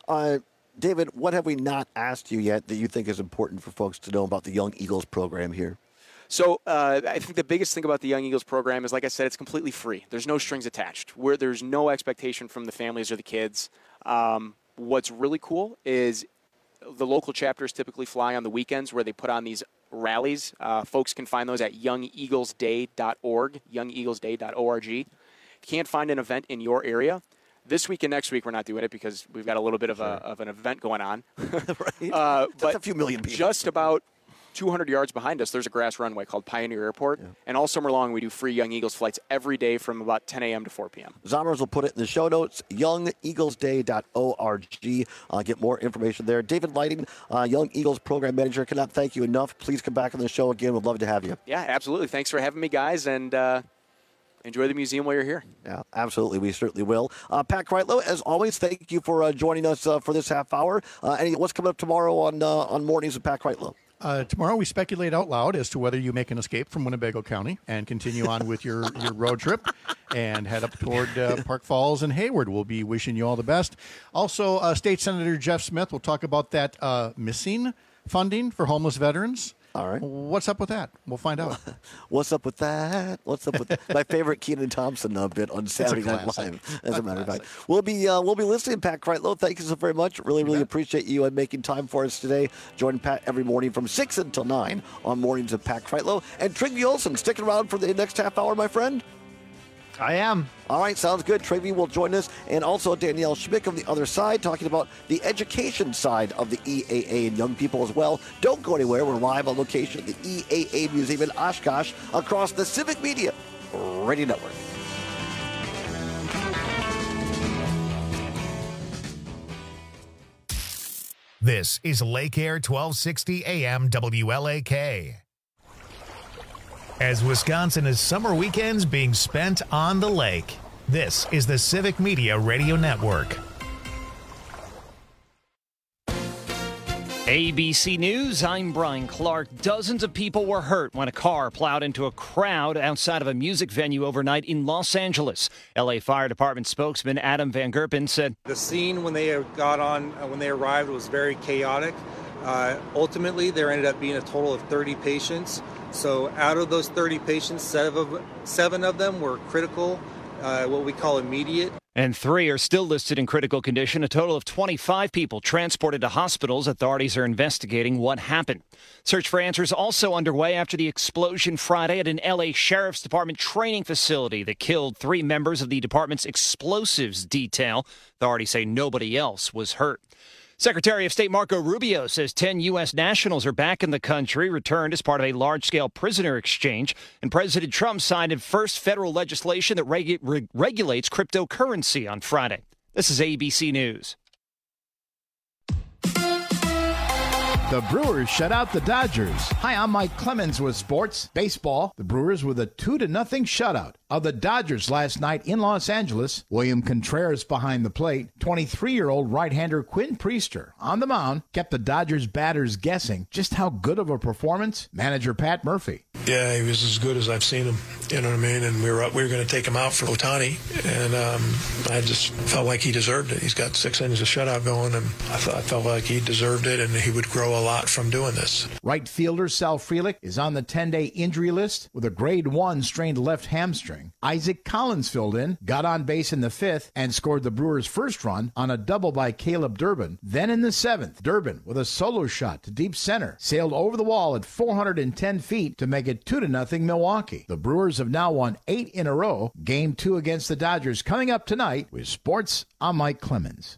[SPEAKER 23] David, what have we not asked you yet that you think is important for folks to know about the Young Eagles program here?
[SPEAKER 1] So I think the biggest thing about the Young Eagles program is, like I said, it's completely free. There's no strings attached. There's no expectation from the families or the kids. What's really cool is the local chapters typically fly on the weekends where they put on these rallies. Folks can find those at youngeaglesday.org, youngeaglesday.org. If you can't find an event in your area, this week and next week we're not doing it because we've got a little bit of an event going on.
[SPEAKER 23] Right. Just a few million people.
[SPEAKER 1] Just about 200 yards behind us, there's a grass runway called Pioneer Airport. Yeah. And all summer long, we do free Young Eagles flights every day from about 10 a.m. to 4 p.m.
[SPEAKER 23] Zombers will put it in the show notes, youngeaglesday.org. Get more information there. David Lighting, Young Eagles Program Manager, cannot thank you enough. Please come back on the show again. We'd love to have you.
[SPEAKER 1] Yeah, absolutely. Thanks for having me, guys, and enjoy the museum while you're here.
[SPEAKER 23] Yeah, absolutely. We certainly will. Pat Kreitlow, as always, thank you for joining us for this half hour. What's coming up tomorrow on Mornings with Pat Kreitlow?
[SPEAKER 24] Tomorrow we speculate out loud as to whether you make an escape from Winnebago County and continue on with your road trip and head up toward Park Falls and Hayward. We'll be wishing you all the best. Also, State Senator Jeff Smith will talk about that missing funding for homeless veterans.
[SPEAKER 23] All right.
[SPEAKER 24] What's up with that? We'll find out.
[SPEAKER 23] What's up with that? What's up with that? My favorite Kenan Thompson bit on Saturday Night Live, as a matter of fact. We'll be listening, Pat Kreitlow. Thank you so very much. Really appreciate you making time for us today. Join Pat every morning from 6 until 9 on Mornings with Pat Kreitlow. And Trygve Olsen, sticking around for the next half hour, my friend?
[SPEAKER 25] I am.
[SPEAKER 23] All right, sounds good. Trygve will join us, and also Danielle Schmick on the other side, talking about the education side of the EAA and young people as well. Don't go anywhere. We're live on location at the EAA Museum in Oshkosh across the Civic Media Radio Network.
[SPEAKER 9] This is Lake Air 1260 AM WLAK. As Wisconsin's summer weekends being spent on the lake, this is the Civic Media Radio Network.
[SPEAKER 5] ABC News, I'm Brian Clark. Dozens of people were hurt when a car plowed into a crowd outside of a music venue overnight in Los Angeles. LA Fire Department spokesman Adam Van Gerpen said,
[SPEAKER 8] "The scene when they arrived was very chaotic. Ultimately, there ended up being a total of 30 patients. So out of those 30 patients, 7 of them were critical, what we call immediate.
[SPEAKER 5] And 3 are still listed in critical condition. A total of 25 people transported to hospitals. Authorities are investigating what happened. Search for answers also underway after the explosion Friday at an L.A. Sheriff's Department training facility that killed 3 members of the department's explosives detail. Authorities say nobody else was hurt. Secretary of State Marco Rubio says 10 U.S. nationals are back in the country, returned as part of a large-scale prisoner exchange. And President Trump signed first federal legislation that regulates cryptocurrency on Friday. This is ABC News.
[SPEAKER 11] The Brewers shut out the Dodgers. Hi, I'm Mike Clemens with sports. Baseball, the Brewers with a 2-0 shutout of the Dodgers last night in Los Angeles. William Contreras behind the plate. 23-year-old right-hander Quinn Priester on the mound kept the Dodgers batters guessing just how good of a performance. Manager Pat Murphy.
[SPEAKER 12] Yeah, he was as good as I've seen him. You know what I mean? And we were going to take him out for Ohtani, and I just felt like he deserved it. He's got 6 innings of shutout going, and I felt like he deserved it, and he would grow a lot from doing this.
[SPEAKER 11] Right fielder Sal Frelick is on the 10-day injury list with a grade 1 strained left hamstring. Isaac Collins filled in, got on base in the 5th, and scored the Brewers' first run on a double by Caleb Durbin. Then in the 7th, Durbin, with a solo shot to deep center, sailed over the wall at 410 feet to make it 2-0 Milwaukee. The Brewers have now won 8 in a row. Game 2 against the Dodgers coming up tonight. With sports, I'm Mike Clemens.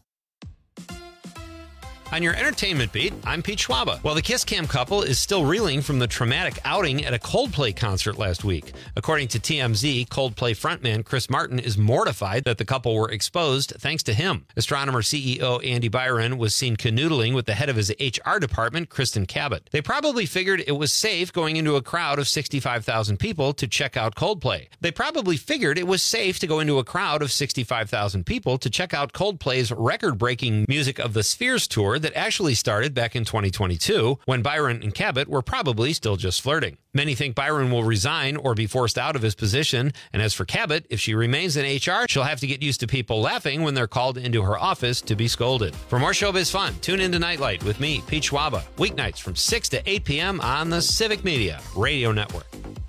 [SPEAKER 18] On your entertainment beat, I'm Pete Schwaba. Well, the Kiss Cam couple is still reeling from the traumatic outing at a Coldplay concert last week. According to TMZ, Coldplay frontman Chris Martin is mortified that the couple were exposed thanks to him. Astronomer CEO Andy Byron was seen canoodling with the head of his HR department, Kristen Cabot. They probably figured it was safe going into a crowd of 65,000 people to check out Coldplay. They probably figured it was safe to go into a crowd of 65,000 people to check out Coldplay's record-breaking Music of the Spheres tour that actually started back in 2022, when Byron and Cabot were probably still just flirting. Many think Byron will resign or be forced out of his position, and as for Cabot, if she remains in HR, she'll have to get used to people laughing when they're called into her office to be scolded. For more showbiz fun, tune in to Nightlight with me, Pete Schwaba, weeknights from 6 to 8 p.m. on the Civic Media Radio Network.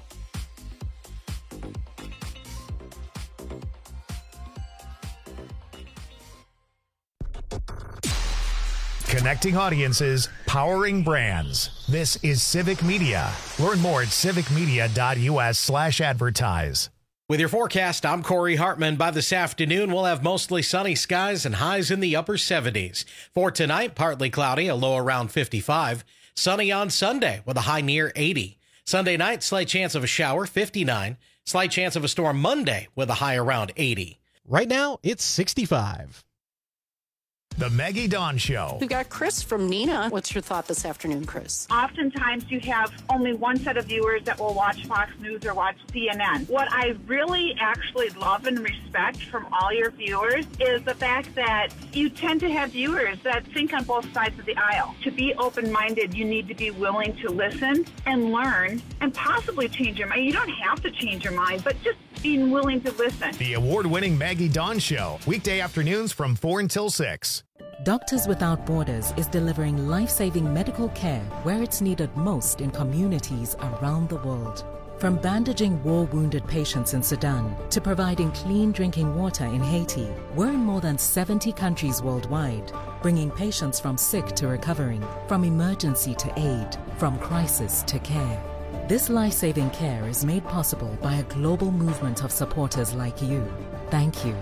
[SPEAKER 9] Connecting audiences, powering brands. This is Civic Media. Learn more at civicmedia.us/advertise.
[SPEAKER 16] With your forecast, I'm Corey Hartman. By this afternoon, we'll have mostly sunny skies and highs in the upper 70s. For tonight, partly cloudy, a low around 55. Sunny on Sunday with a high near 80. Sunday night, slight chance of a shower, 59. Slight chance of a storm Monday with a high around 80. Right now, it's 65.
[SPEAKER 9] The Maggie Dawn Show.
[SPEAKER 13] We've got Chris from Neenah. What's your thought this afternoon, Chris?
[SPEAKER 14] Oftentimes you have only one set of viewers that will watch Fox News or watch CNN. What I really actually love and respect from all your viewers is the fact that you tend to have viewers that think on both sides of the aisle. To be open-minded, you need to be willing to listen and learn and possibly change your mind. You don't have to change your mind, but just being willing to listen.
[SPEAKER 9] The award-winning Maggie Dawn Show. Weekday afternoons from 4 until 6.
[SPEAKER 15] Doctors Without Borders is delivering life-saving medical care where it's needed most in communities around the world. From bandaging war-wounded patients in Sudan to providing clean drinking water in Haiti, we're in more than 70 countries worldwide, bringing patients from sick to recovering, from emergency to aid, from crisis to care. This life-saving care is made possible by a global movement of supporters like you. Thank you.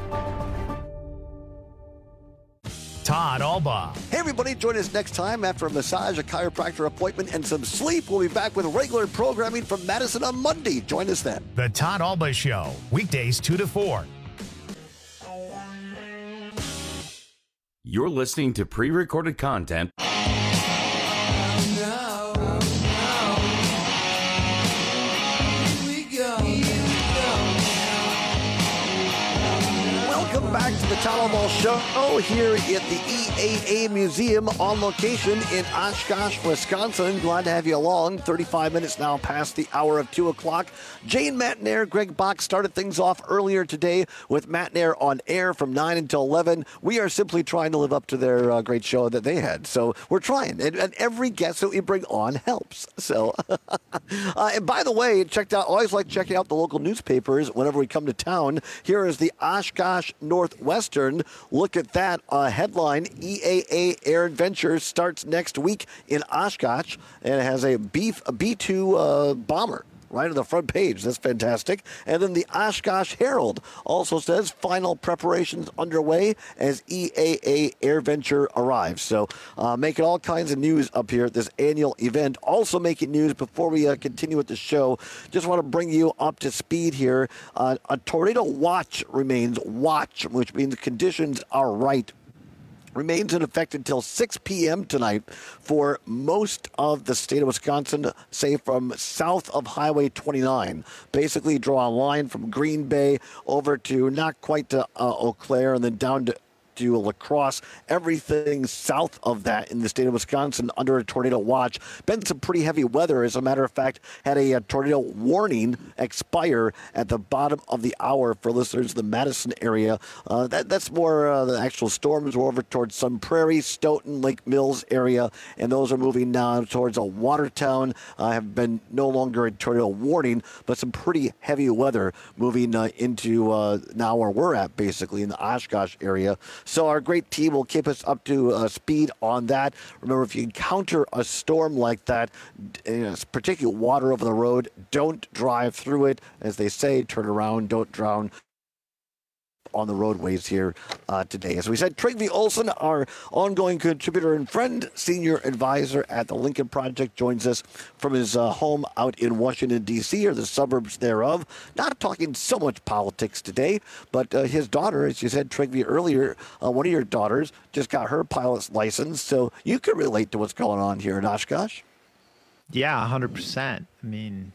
[SPEAKER 9] Todd Albaugh.
[SPEAKER 23] Hey, everybody, join us next time after a massage, a chiropractor appointment, and some sleep. We'll be back with regular programming from Madison on Monday. Join us then.
[SPEAKER 9] The Todd Albaugh Show. Weekdays 2 to 4.
[SPEAKER 19] You're listening to pre-recorded content.
[SPEAKER 23] Welcome back to the Todd Albaugh Show here at the EAA Museum on location in Oshkosh, Wisconsin. Glad to have you along. 35 minutes now past the hour of 2 o'clock. Jane Matnair, Greg Bach started things off earlier today with Matnair on air from 9 until 11. We are simply trying to live up to their great show that they had. So we're trying. And every guest that we bring on helps. So, and by the way, always like checking out the local newspapers whenever we come to town. Here is the Oshkosh Northwestern. Look at that headline. EAA Air Adventure starts next week in Oshkosh, and it has a B-2 bomber right on the front page. That's fantastic. And then the Oshkosh Herald also says final preparations underway as EAA Air Venture arrives. So making all kinds of news up here at this annual event. Also making news before we continue with the show. Just want to bring you up to speed here. A tornado watch remains, which means conditions are right. Remains in effect until 6 p.m. tonight for most of the state of Wisconsin, say from south of Highway 29. Basically, draw a line from Green Bay over to not quite to Eau Claire and then down to La Crosse, everything south of that in the state of Wisconsin under a tornado watch. Been some pretty heavy weather. As a matter of fact, had a tornado warning expire at the bottom of the hour for listeners in the Madison area. That's more the actual storms were over towards Sun Prairie, Stoughton, Lake Mills area, and those are moving now towards Watertown. Have been no longer a tornado warning, but some pretty heavy weather moving into now where we're at, basically in the Oshkosh area. So our great team will keep us up to speed on that. Remember, if you encounter a storm like that, particularly water over the road, don't drive through it. As they say, turn around, don't drown on the roadways here today. As we said, Trygve Olsen, our ongoing contributor and friend, senior advisor at the Lincoln Project, joins us from his home out in Washington, D.C., or the suburbs thereof. Not talking so much politics today, but his daughter, as you said, Trygve, earlier, one of your daughters just got her pilot's license, so you can relate to what's going on here in Oshkosh.
[SPEAKER 25] Yeah, 100%. I mean,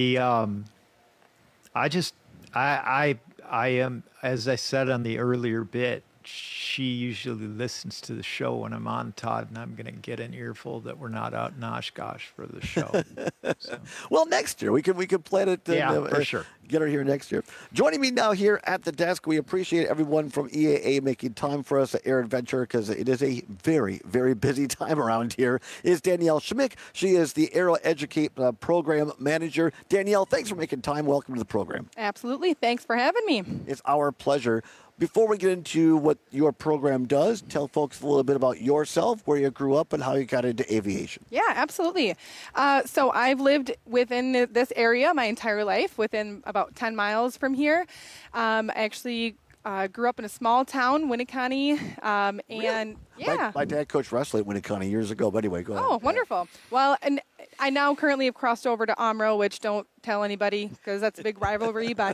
[SPEAKER 25] I am, as I said on the earlier bit, she usually listens to the show when I'm on, Todd, and I'm going to get an earful that we're not out in Oshkosh for the show. So.
[SPEAKER 23] Well, next year we could plan it.
[SPEAKER 25] For sure.
[SPEAKER 23] Get her here next year. Joining me now here at the desk, we appreciate everyone from EAA making time for us at Air Adventure because it is a very, very busy time around here, is Danielle Schmick. She is the Aero Educate Program Manager. Danielle, thanks for making time. Welcome to the program.
[SPEAKER 17] Absolutely. Thanks for having me.
[SPEAKER 23] It's our pleasure. Before we get into what your program does, tell folks a little bit about yourself, where you grew up, and how you got into aviation.
[SPEAKER 17] Yeah, absolutely. So I've lived within this area my entire life, within about 10 miles from here. I actually grew up in a small town, Winneconne, and yeah.
[SPEAKER 23] My dad coached wrestling at Winneconne years ago, but anyway, go ahead.
[SPEAKER 17] Oh, wonderful. Well, and I now currently have crossed over to Omro, which don't tell anybody because that's a big rivalry, but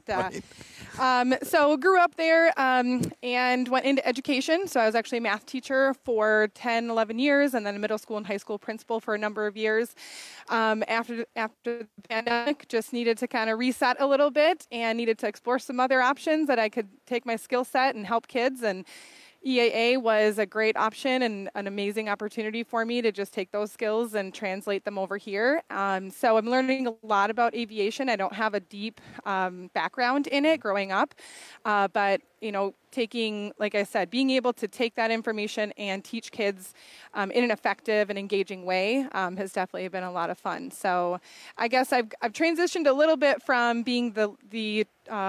[SPEAKER 17] so grew up there and went into education. So I was actually a math teacher for 10, 11 years, and then a middle school and high school principal for a number of years. After the pandemic, just needed to kind of reset a little bit and needed to explore some other options that I could take my skill set and help kids. And EAA was a great option and an amazing opportunity for me to just take those skills and translate them over here. So I'm learning a lot about aviation. I don't have a deep background in it growing up, but taking, like I said, being able to take that information and teach kids in an effective and engaging way has definitely been a lot of fun. So I guess I've transitioned a little bit from being the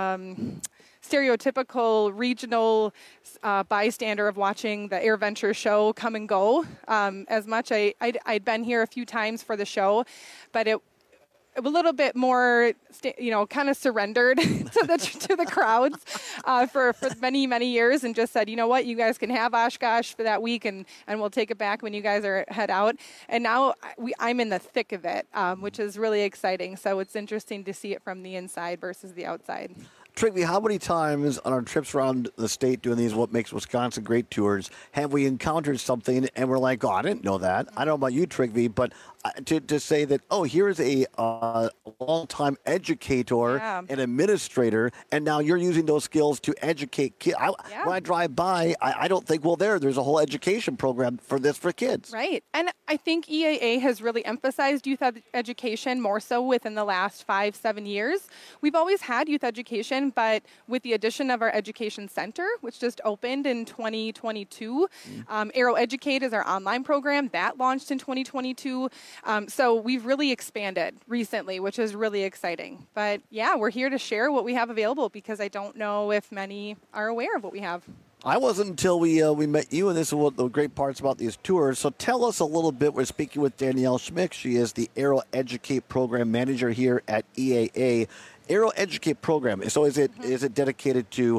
[SPEAKER 17] stereotypical regional bystander of watching the AirVenture show come and go as much. I'd been here a few times for the show, but it a little bit more, kind of surrendered to the crowds for many, many years and just said, you know what, you guys can have Oshkosh for that week and we'll take it back when you guys head out. And now I'm in the thick of it, which is really exciting. So it's interesting to see it from the inside versus the outside.
[SPEAKER 23] Trygve, how many times on our trips around the state doing these What Makes Wisconsin Great tours have we encountered something and we're like, oh, I didn't know that. I don't know about you, Trygve, but to say that, oh, here's a long-time educator and administrator, and now you're using those skills to educate kids. When I drive by, I don't think, well, there's a whole education program for this for kids.
[SPEAKER 17] Right. And I think EAA has really emphasized youth education more so within the last 5-7 years. We've always had youth education, but with the addition of our education center, which just opened in 2022, Aero Educate is our online program that launched in 2022. So we've really expanded recently, which is really exciting. But yeah, we're here to share what we have available because I don't know if many are aware of what we have.
[SPEAKER 23] I wasn't until we met you, and this is one of the great parts about these tours. So tell us a little bit. We're speaking with Danielle Schmick. She is the Aero Educate Program Manager here at EAA. Aero Educate Program. So is it dedicated to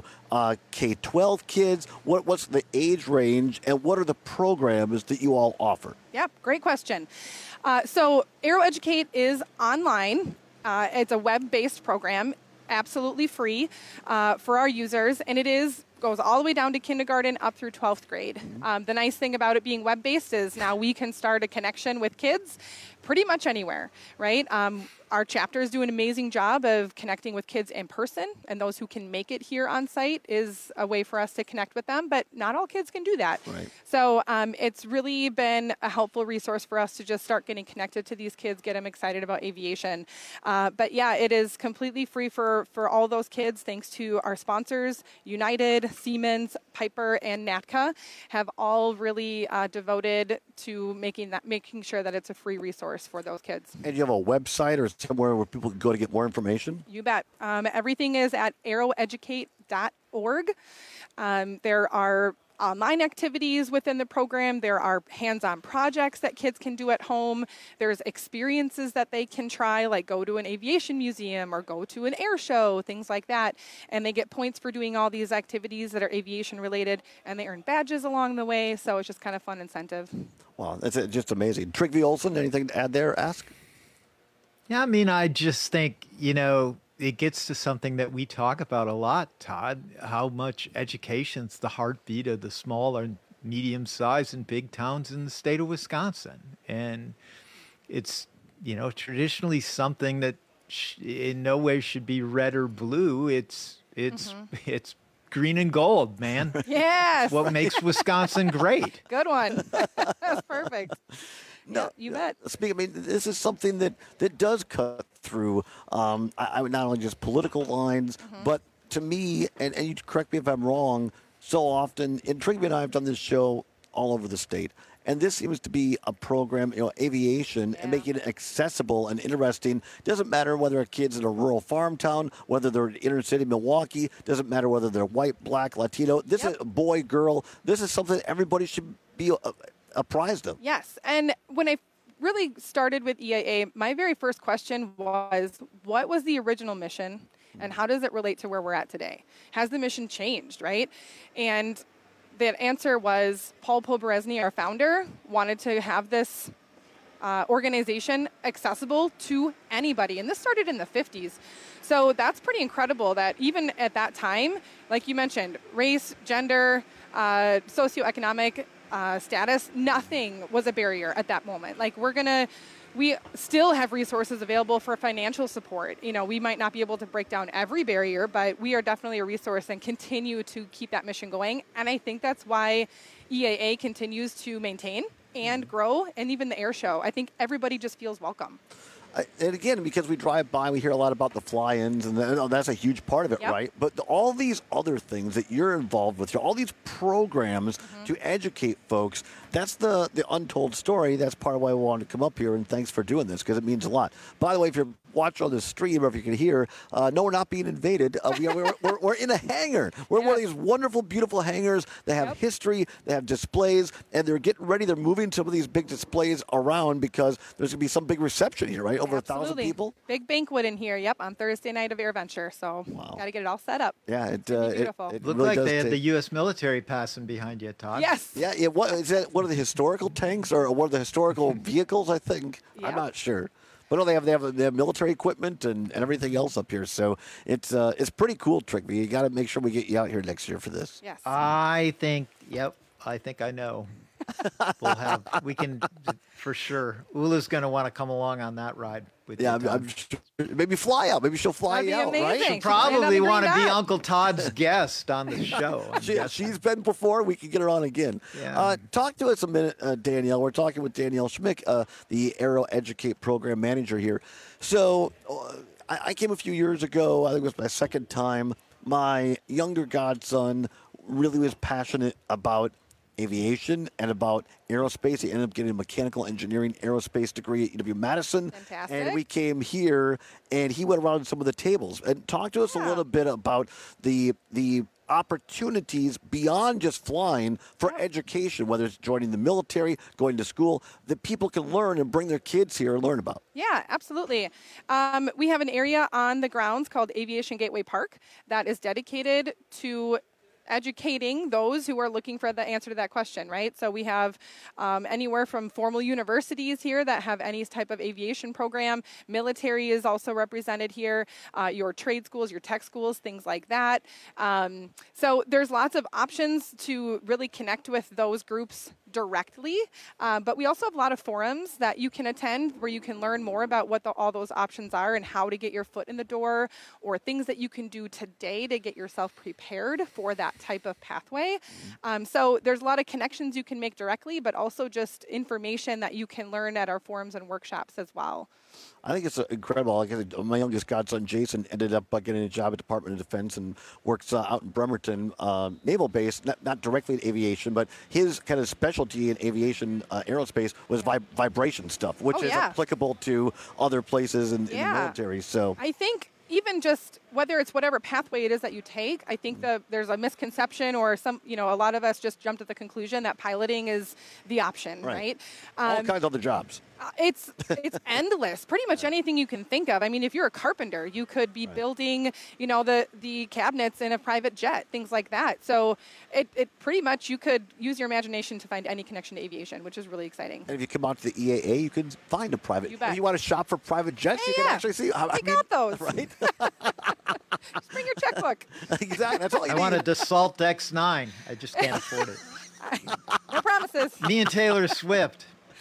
[SPEAKER 23] K-12 kids? What's the age range, and what are the programs that you all offer?
[SPEAKER 17] Yep, great question. So Aero Educate is online. It's a web-based program, absolutely free for our users, and goes all the way down to kindergarten up through 12th grade. The nice thing about it being web-based is now we can start a connection with kids pretty much anywhere, right? Our chapters do an amazing job of connecting with kids in person, and those who can make it here on site is a way for us to connect with them, but not all kids can do that.
[SPEAKER 23] Right.
[SPEAKER 17] So it's really been a helpful resource for us to just start getting connected to these kids, get them excited about aviation. But yeah, it is completely free for all those kids, thanks to our sponsors, United, Siemens, Piper, and NATCA have all really devoted to making sure that it's a free resource for those kids.
[SPEAKER 23] And you have a website or somewhere where people can go to get more information?
[SPEAKER 17] You bet. Everything is at aeroeducate.org. There are online activities within the program. There are hands-on projects that kids can do at home. There's experiences that they can try, like go to an aviation museum or go to an air show, things like that. And they get points for doing all these activities that are aviation related, and they earn badges along the way. So it's just kind of fun incentive.
[SPEAKER 23] Wow, that's just amazing. Trygve Olsen, anything to add there? Ask.
[SPEAKER 25] Yeah, I mean, I just think, it gets to something that we talk about a lot, Todd, how much education's the heartbeat of the small or medium-sized and big towns in the state of Wisconsin. And it's, traditionally something that in no way should be red or blue. It's green and gold, man.
[SPEAKER 17] Yes.
[SPEAKER 25] It's what makes Wisconsin great.
[SPEAKER 17] Good one. That's perfect. No, you bet.
[SPEAKER 23] This is something that does cut through I not only just political lines, but to me, and you correct me if I'm wrong, so often, and Trygve and I have done this show all over the state, and this seems to be a program, aviation, and making it accessible and interesting. Doesn't matter whether a kid's in a rural farm town, whether they're in inner city Milwaukee, doesn't matter whether they're white, black, Latino. This is a boy, girl. This is something everybody should be apprised of.
[SPEAKER 17] Yes, and when I really started with EAA, my very first question was, what was the original mission? And how does it relate to where we're at today? Has the mission changed, right? And the answer was Paul Poberezny, our founder, wanted to have this organization accessible to anybody. And this started in the 50s. So that's pretty incredible that even at that time, like you mentioned, race, gender, socioeconomic status, nothing was a barrier at that moment. Like we still have resources available for financial support. You know, we might not be able to break down every barrier, but we are definitely a resource and continue to keep that mission going. And I think that's why EAA continues to maintain and grow, and even the air show. I think everybody just feels welcome.
[SPEAKER 23] And again, because we drive by, we hear a lot about the fly-ins, and that's a huge part of it, right? But all these other things that you're involved with, all these programs to educate folks, that's the untold story. That's part of why we wanted to come up here, and thanks for doing this, because it means a lot. By the way, if you're watching on the stream, or if you can hear, no, we're not being invaded. We're in a hangar. We're one of these wonderful, beautiful hangars. They have history, they have displays, and they're getting ready. They're moving some of these big displays around because there's going to be some big reception here, right? Over 1,000 people.
[SPEAKER 17] Big banquet in here, on Thursday night of AirVenture. So got to get it all set up.
[SPEAKER 23] Yeah,
[SPEAKER 17] it's beautiful.
[SPEAKER 25] It looked like they had the U.S. military passing behind you, Todd.
[SPEAKER 17] Yes.
[SPEAKER 23] Yeah. What is that? One of the historical tanks or one of the historical vehicles? I think. I'm not sure. But no, they have military equipment and everything else up here. So it's pretty cool, Trigby. You got to make sure we get you out here next year for this.
[SPEAKER 17] Yes.
[SPEAKER 25] I think I know. We can for sure. Ula's going to want to come along on that ride with you.
[SPEAKER 23] I'm sure. Maybe fly out. Maybe she'll fly you out, right?
[SPEAKER 25] She'll probably want to be Uncle Todd's guest on the show.
[SPEAKER 23] She's been before. We can get her on again.
[SPEAKER 25] Yeah.
[SPEAKER 23] Talk to us a minute, Danielle. We're talking with Danielle Schmick, the Aero Educate program manager here. So I came a few years ago. I think it was my second time. My younger godson really was passionate about aviation and about aerospace. He ended up getting a mechanical engineering aerospace degree at UW-Madison.
[SPEAKER 17] Fantastic.
[SPEAKER 23] And we came here, and he went around some of the tables. And talk to us a little bit about the opportunities beyond just flying for education, whether it's joining the military, going to school, that people can learn and bring their kids here and learn about.
[SPEAKER 17] Yeah, absolutely. We have an area on the grounds called Aviation Gateway Park that is dedicated to educating those who are looking for the answer to that question, right? So we have anywhere from formal universities here that have any type of aviation program. Military is also represented here. Your trade schools, your tech schools, things like that. So there's lots of options to really connect with those groups directly, but we also have a lot of forums that you can attend where you can learn more about what all those options are and how to get your foot in the door, or things that you can do today to get yourself prepared for that type of pathway. So there's a lot of connections you can make directly, but also just information that you can learn at our forums and workshops as well.
[SPEAKER 23] I think it's incredible. Like my youngest godson, Jason, ended up getting a job at Department of Defense and works out in Bremerton Naval Base, not directly in aviation, but his kind of specialty in aviation aerospace was vibration stuff, which is applicable to other places in the military. So
[SPEAKER 17] I think even just whether it's whatever pathway it is that you take, I think there's a misconception, or a lot of us just jump to the conclusion that piloting is the option, right?
[SPEAKER 23] All kinds of other jobs.
[SPEAKER 17] It's endless. Pretty much anything you can think of. I mean, if you're a carpenter, you could be building, the cabinets in a private jet, things like that. So it pretty much, you could use your imagination to find any connection to aviation, which is really exciting.
[SPEAKER 23] And if you come out to the EAA, you can find a private.
[SPEAKER 17] You bet.
[SPEAKER 23] If you want to shop for private jets, you can actually see.
[SPEAKER 17] I got those.
[SPEAKER 23] Right?
[SPEAKER 17] Just bring your checkbook.
[SPEAKER 23] Exactly. That's all you need.
[SPEAKER 25] I want a Dassault X9. I just can't afford it.
[SPEAKER 17] No promises.
[SPEAKER 25] Me and Taylor Swift.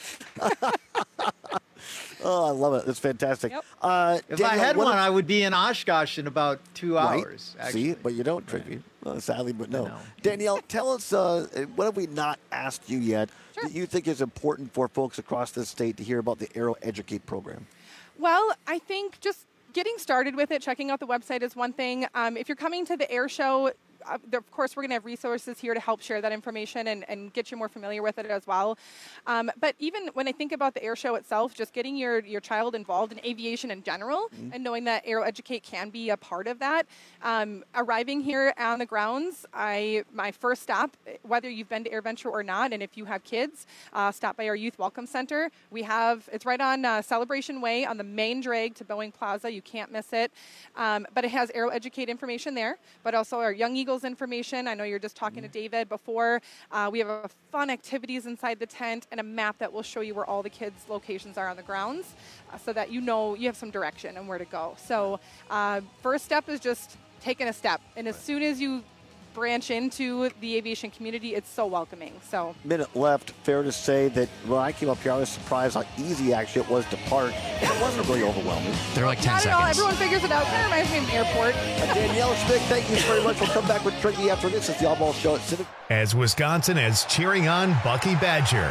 [SPEAKER 23] Oh, I love it. It's fantastic.
[SPEAKER 17] Yep.
[SPEAKER 25] If I had one, I would be in Oshkosh in about 2 hours.
[SPEAKER 23] Right? See, but you don't, Trigby. Sadly, but no. Danielle, tell us, what have we not asked you yet that you think is important for folks across this state to hear about the Aero Educate program?
[SPEAKER 17] Well, I think just getting started with it, checking out the website is one thing. If you're coming to the air show, of course, we're going to have resources here to help share that information and get you more familiar with it as well. But even when I think about the air show itself, just getting your child involved in aviation in general and knowing that Aero Educate can be a part of that. Arriving here on the grounds, my first stop, whether you've been to AirVenture or not, and if you have kids, stop by our Youth Welcome Center. It's right on Celebration Way on the main drag to Boeing Plaza. You can't miss it. But it has Aero Educate information there, but also our Young Eagles information. I know you're just talking to David before. We have fun activities inside the tent and a map that will show you where all the kids' locations are on the grounds so that you have some direction and where to go. So first step is just taking a step. And as soon as you branch into the aviation community, it's so welcoming. So
[SPEAKER 23] minute left. Fair to say that when I came up here, I was surprised how easy actually it was to park. It wasn't really overwhelming.
[SPEAKER 21] They're like 10
[SPEAKER 17] Not
[SPEAKER 21] seconds.
[SPEAKER 17] at all. Everyone figures it out. Kind of reminds me of an airport.
[SPEAKER 23] Danielle Schmidt, thank you very much. We'll come back with Tricky after this. Is the All Ball Show at Civic.
[SPEAKER 9] As Wisconsin is cheering on Bucky Badger.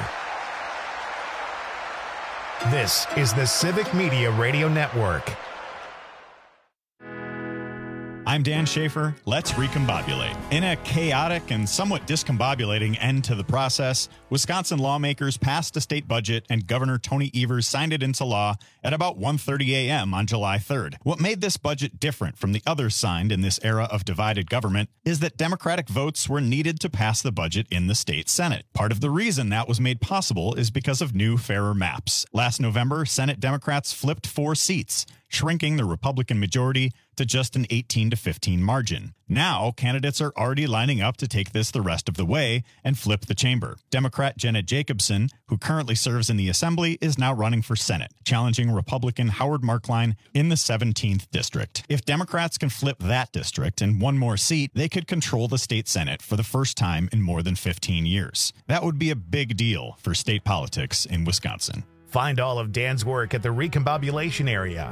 [SPEAKER 9] This is the Civic Media Radio Network.
[SPEAKER 2] I'm Dan Schaefer. Let's recombobulate. In a chaotic and somewhat discombobulating end to the process, Wisconsin lawmakers passed a state budget and Governor Tony Evers signed it into law at about 1:30 a.m. on July 3rd. What made this budget different from the others signed in this era of divided government is that Democratic votes were needed to pass the budget in the state Senate. Part of the reason that was made possible is because of new, fairer maps. Last November, Senate Democrats flipped 4 seats, shrinking the Republican majority to just an 18-15 margin. Now, candidates are already lining up to take this the rest of the way and flip the chamber. Democrat Jenna Jacobson, who currently serves in the Assembly, is now running for Senate, challenging Republican Howard Markline in the 17th district. If Democrats can flip that district and one more seat, they could control the state Senate for the first time in more than 15 years. That would be a big deal for state politics in Wisconsin.
[SPEAKER 9] Find all of Dan's work at the Recombobulation area.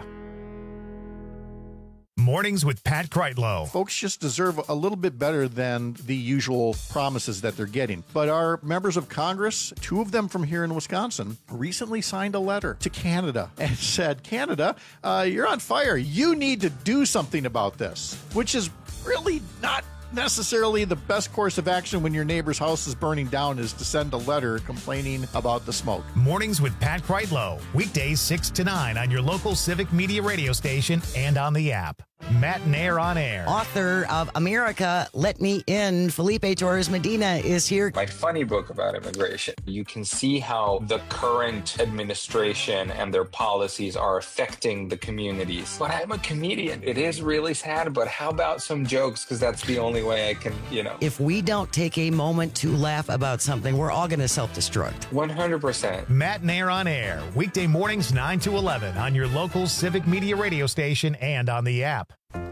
[SPEAKER 9] Mornings with Pat Kreitlow.
[SPEAKER 24] Folks just deserve a little bit better than the usual promises that they're getting. But our members of Congress, 2 of them from here in Wisconsin, recently signed a letter to Canada and said, Canada, you're on fire. You need to do something about this, which is really not necessarily the best course of action when your neighbor's house is burning down, is to send a letter complaining about the smoke.
[SPEAKER 9] Mornings with Pat Kreitlow. Weekdays 6 to 9 on your local Civic Media radio station and on the app. Matt and Air on Air.
[SPEAKER 3] Author of America, Let Me In, Felipe Torres Medina is here.
[SPEAKER 10] My funny book about immigration. You can see how the current administration and their policies are affecting the communities. But I'm a comedian. It is really sad, but how about some jokes? Because that's the only way I can,
[SPEAKER 3] If we don't take a moment to laugh about something, we're all going to self-destruct.
[SPEAKER 10] 100%.
[SPEAKER 9] Matt and Air on Air. Weekday mornings 9 to 11 on your local Civic Media radio station and on the app.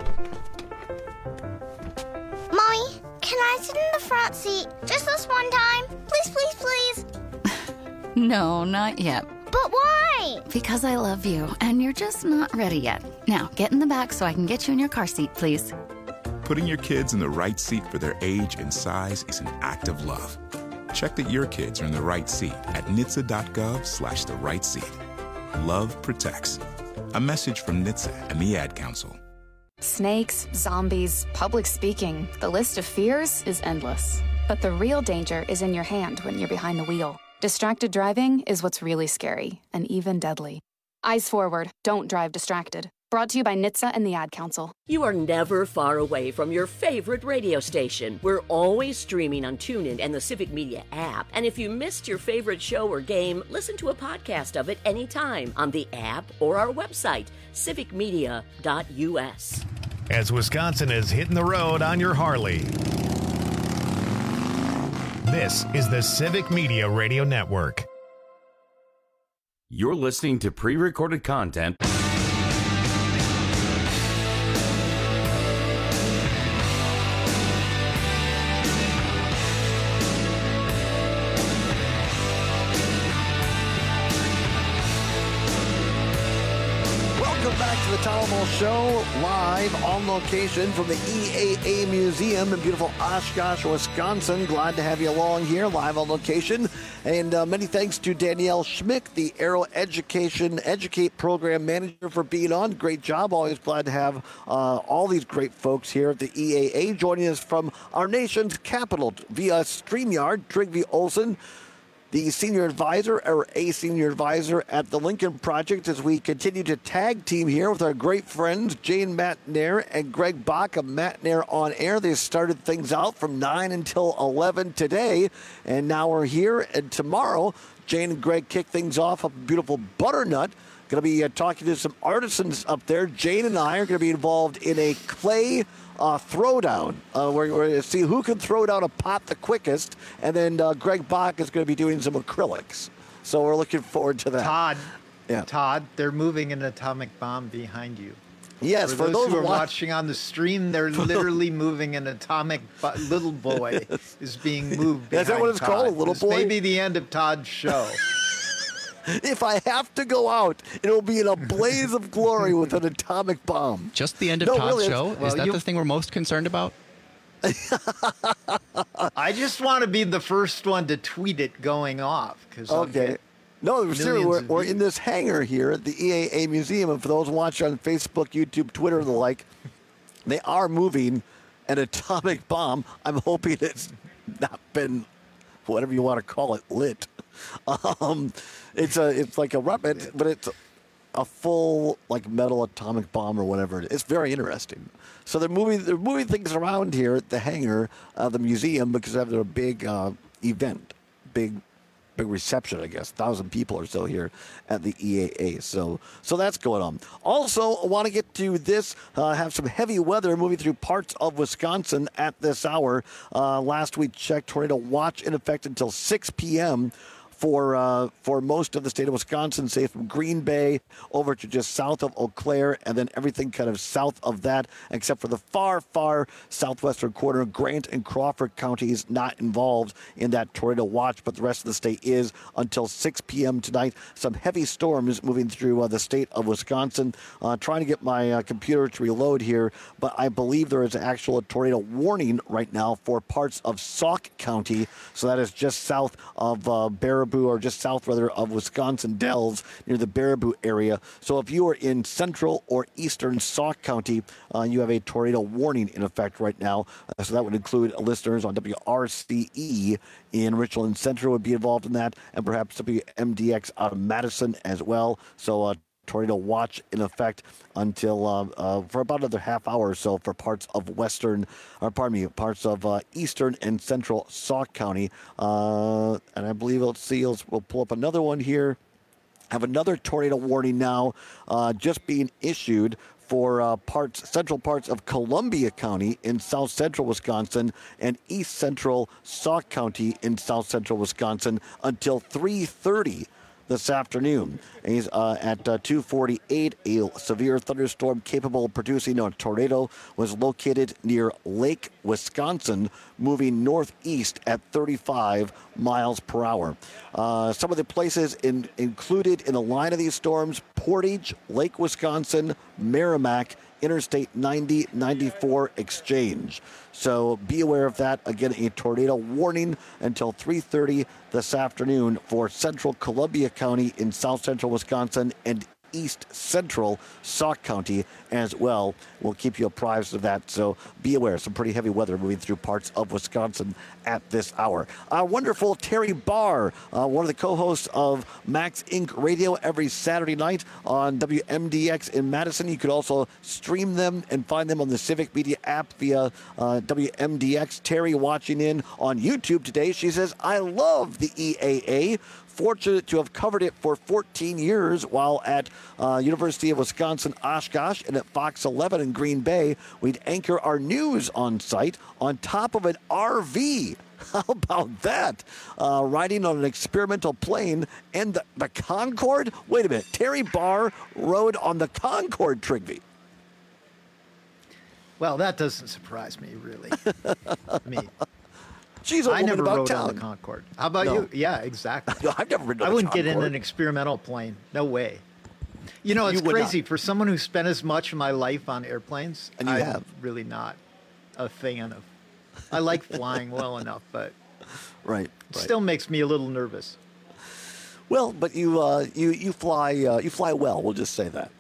[SPEAKER 6] Mommy, can I sit in the front seat just this one time? Please, please, please.
[SPEAKER 20] No, not yet.
[SPEAKER 6] But why?
[SPEAKER 20] Because I love you, and you're just not ready yet. Now, get in the back so I can get you in your car seat, please.
[SPEAKER 7] Putting your kids in the right seat for their age and size is an act of love. Check that your kids are in the right seat at NHTSA.gov/the right seat. Love protects. A message from NHTSA and the Ad Council.
[SPEAKER 22] Snakes, zombies, public speaking. The list of fears is endless. But the real danger is in your hand when you're behind the wheel. Distracted driving is what's really scary and even deadly. Eyes forward. Don't drive distracted. Brought to you by NHTSA and the Ad Council.
[SPEAKER 26] You are never far away from your favorite radio station. We're always streaming on TuneIn and the Civic Media app. And if you missed your favorite show or game, listen to a podcast of it anytime on the app or our website, civicmedia.us.
[SPEAKER 9] As Wisconsin is hitting the road on your Harley. This is the Civic Media Radio Network.
[SPEAKER 19] You're listening to pre-recorded content.
[SPEAKER 23] Welcome back to the Todd Almo Show, live on location from the EAA Museum in beautiful Oshkosh, Wisconsin. Glad to have you along here, live on location. And many thanks to Danielle Schmick, the Aero Educate Program Manager, for being on. Great job. Always glad to have all these great folks here at the EAA joining us from our nation's capital via StreamYard. Trygve Olsen, the senior advisor, or a senior advisor at the Lincoln Project, as we continue to tag team here with our great friends Jane Matnair and Greg Bach of Matnair On Air. They started things out from 9 until 11 today, and now we're here. And tomorrow, Jane and Greg kick things off up in beautiful Butternut. Going to be talking to some artisans up there. Jane and I are going to be involved in a clay throwdown. We're going to see who can throw down a pot the quickest, and then Greg Bach is going to be doing some acrylics. So we're looking forward to that.
[SPEAKER 25] Todd, they're moving an atomic bomb behind you.
[SPEAKER 23] Yes,
[SPEAKER 25] for those who are watching on the stream, they're literally moving an atomic little boy is being moved.
[SPEAKER 23] Is that what it's
[SPEAKER 25] Todd.
[SPEAKER 23] called, a little boy?
[SPEAKER 25] Maybe the end of Todd's show.
[SPEAKER 23] If I have to go out, it'll be in a blaze of glory with an atomic bomb.
[SPEAKER 1] Just the end of Todd's
[SPEAKER 23] really,
[SPEAKER 1] show? Is that the thing we're most concerned about?
[SPEAKER 25] I just want to be the first one to tweet it going off.
[SPEAKER 23] Okay. No, seriously, we're in this hangar here at the EAA Museum. And for those watching on Facebook, YouTube, Twitter, and the like, they are moving an atomic bomb. I'm hoping it's not been, whatever you want to call it, lit. It's like a rocket, but it's a full like metal atomic bomb or whatever it is. It's very interesting. So they're moving things around here at the hangar, the museum, because they have their big event, big reception, I guess. 1,000 people or so here at the EAA. So that's going on. Also, I want to get to this, have some heavy weather moving through parts of Wisconsin at this hour. Last we checked, tornado watch in effect until 6 p.m. For most of the state of Wisconsin, say from Green Bay over to just south of Eau Claire, and then everything kind of south of that, except for the far, far southwestern corner. Grant and Crawford counties not involved in that tornado watch, but the rest of the state is until 6 p.m. tonight. Some heavy storms moving through the state of Wisconsin. Trying to get my computer to reload here, but I believe there is an actual tornado warning right now for parts of Sauk County, so that is just south of Baraboo, or just south, rather, of Wisconsin Dells, near the Baraboo area. So if you are in central or eastern Sauk County, you have a tornado warning in effect right now. So that would include listeners on WRCE in Richland Central would be involved in that, and perhaps WMDX out of Madison as well. So tornado watch in effect until for about another half hour or so for parts of parts of eastern and central Sauk County. And I believe we'll pull up another one here. Have another tornado warning now just being issued for central parts of Columbia County in south central Wisconsin and east central Sauk County in south central Wisconsin until 3:30 this afternoon. He's at 2:48. A severe thunderstorm capable of producing a tornado was located near Lake, Wisconsin, moving northeast at 35 miles per hour. Some of the places included in the line of these storms: Portage, Lake, Wisconsin, Merrimack, Interstate 90, 94 Exchange. So be aware of that. Again, a tornado warning until 3:30 this afternoon for central Columbia County in south central Wisconsin and east central Sauk County as well. We'll keep you apprised of that, so be aware. Some pretty heavy weather moving through parts of Wisconsin at this hour. Our wonderful Terry Barr, one of the co-hosts of Max Inc. Radio every Saturday night on WMDX in Madison. You could also stream them and find them on the Civic Media app via WMDX. Terry watching in on YouTube today. She says, I love the EAA. Fortunate to have covered it for 14 years while at University of Wisconsin Oshkosh and at Fox 11 in Green Bay. We'd anchor our news on site on top of an RV. How about that? Riding on an experimental plane and the Concorde? Wait a minute. Terry Barr rode on the Concorde, Trygve.
[SPEAKER 25] Well, that doesn't surprise me, really. I mean,
[SPEAKER 23] I
[SPEAKER 25] never rode on the Concorde. How about you? Yeah, exactly.
[SPEAKER 23] No, I've never ridden on
[SPEAKER 25] I wouldn't
[SPEAKER 23] the
[SPEAKER 25] get in
[SPEAKER 23] Concorde.
[SPEAKER 25] an experimental plane. No way. You know, it's
[SPEAKER 23] would
[SPEAKER 25] crazy.
[SPEAKER 23] not.
[SPEAKER 25] For someone who spent as much of my life on airplanes,
[SPEAKER 23] And you
[SPEAKER 25] I'm
[SPEAKER 23] have.
[SPEAKER 25] really not a fan of. I like flying well enough, but
[SPEAKER 23] Right.
[SPEAKER 25] it still makes me a little nervous.
[SPEAKER 23] Well, but you fly well. We'll just say that.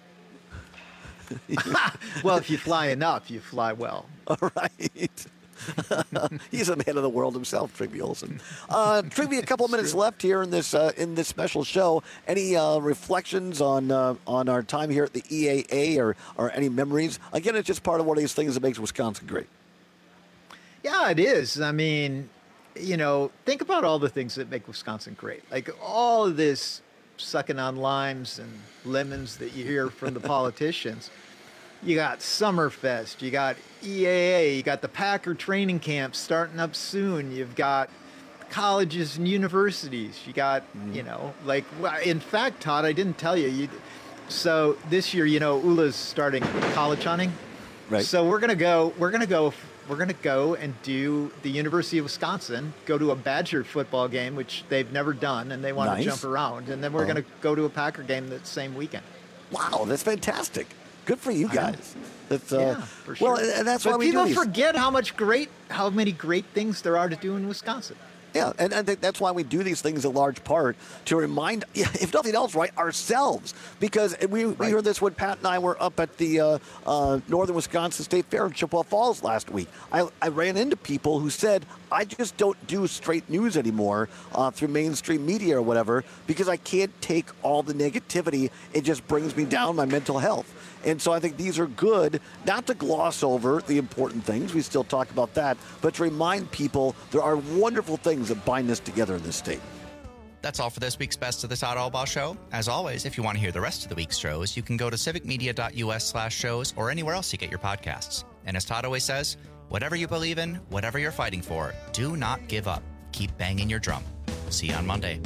[SPEAKER 25] Well, if you fly enough, you fly well.
[SPEAKER 23] All right. He's a man of the world himself, Trigby Olson. Trigby, a couple of minutes left here in this special show. Any reflections on our time here at the EAA or any memories? Again, it's just part of one of these things that makes Wisconsin great.
[SPEAKER 25] Yeah, it is. I mean, you know, think about all the things that make Wisconsin great. Like all of this sucking on limes and lemons that you hear from the politicians. You got Summerfest, you got EAA, you got the Packer training camp starting up soon. You've got colleges and universities. You got, you know, like, in fact, Todd, I didn't tell you. So this year, you know, ULA's starting college hunting.
[SPEAKER 23] Right.
[SPEAKER 25] So we're gonna go and do the University of Wisconsin, go to a Badger football game, which they've never done, and they want to jump around. And then we're going to go to a Packer game that same weekend.
[SPEAKER 23] Wow, that's fantastic. Good for you guys. That's,
[SPEAKER 25] yeah, for sure.
[SPEAKER 23] Well, and that's
[SPEAKER 25] but
[SPEAKER 23] why we do
[SPEAKER 25] people
[SPEAKER 23] these.
[SPEAKER 25] forget how many great things there are to do in Wisconsin.
[SPEAKER 23] Yeah, and I think that's why we do these things in large part, to remind, if nothing else, right, ourselves. Because we heard this when Pat and I were up at the Northern Wisconsin State Fair in Chippewa Falls last week. I ran into people who said, I just don't do straight news anymore through mainstream media or whatever, because I can't take all the negativity. It just brings me down, my mental health. And so I think these are good, not to gloss over the important things. We still talk about that, but to remind people there are wonderful things that bind us together in this state.
[SPEAKER 21] That's all for this week's Best of the Todd Albaugh Show. As always, if you want to hear the rest of the week's shows, you can go to civicmedia.us/shows or anywhere else you get your podcasts. And as Todd always says, whatever you believe in, whatever you're fighting for, do not give up. Keep banging your drum. See you on Monday.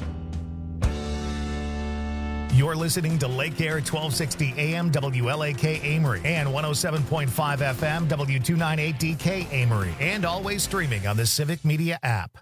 [SPEAKER 9] You're listening to Lake Air 1260 AM WLAK Amory and 107.5 FM W298DK Amory, and always streaming on the Civic Media app.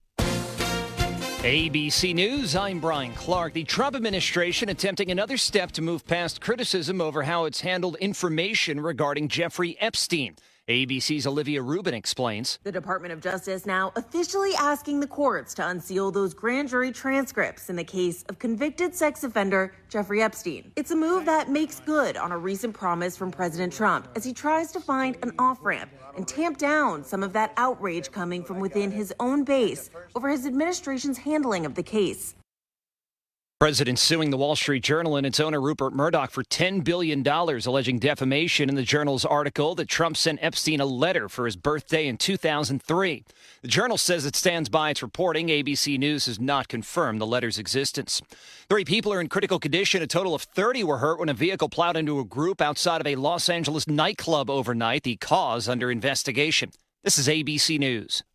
[SPEAKER 4] ABC News, I'm Brian Clark. The Trump administration attempting another step to move past criticism over how it's handled information regarding Jeffrey Epstein. ABC's Olivia Rubin explains.
[SPEAKER 5] The Department of Justice now officially asking the courts to unseal those grand jury transcripts in the case of convicted sex offender Jeffrey Epstein. It's a move that makes good on a recent promise from President Trump as he tries to find an off-ramp and tamp down some of that outrage coming from within his own base over his administration's handling of the case.
[SPEAKER 4] President suing the Wall Street Journal and its owner Rupert Murdoch for $10 billion, alleging defamation in the Journal's article that Trump sent Epstein a letter for his birthday in 2003. The Journal says it stands by its reporting. ABC News has not confirmed the letter's existence. 3 people are in critical condition. A total of 30 were hurt when a vehicle plowed into a group outside of a Los Angeles nightclub overnight. The cause under investigation. This is ABC News.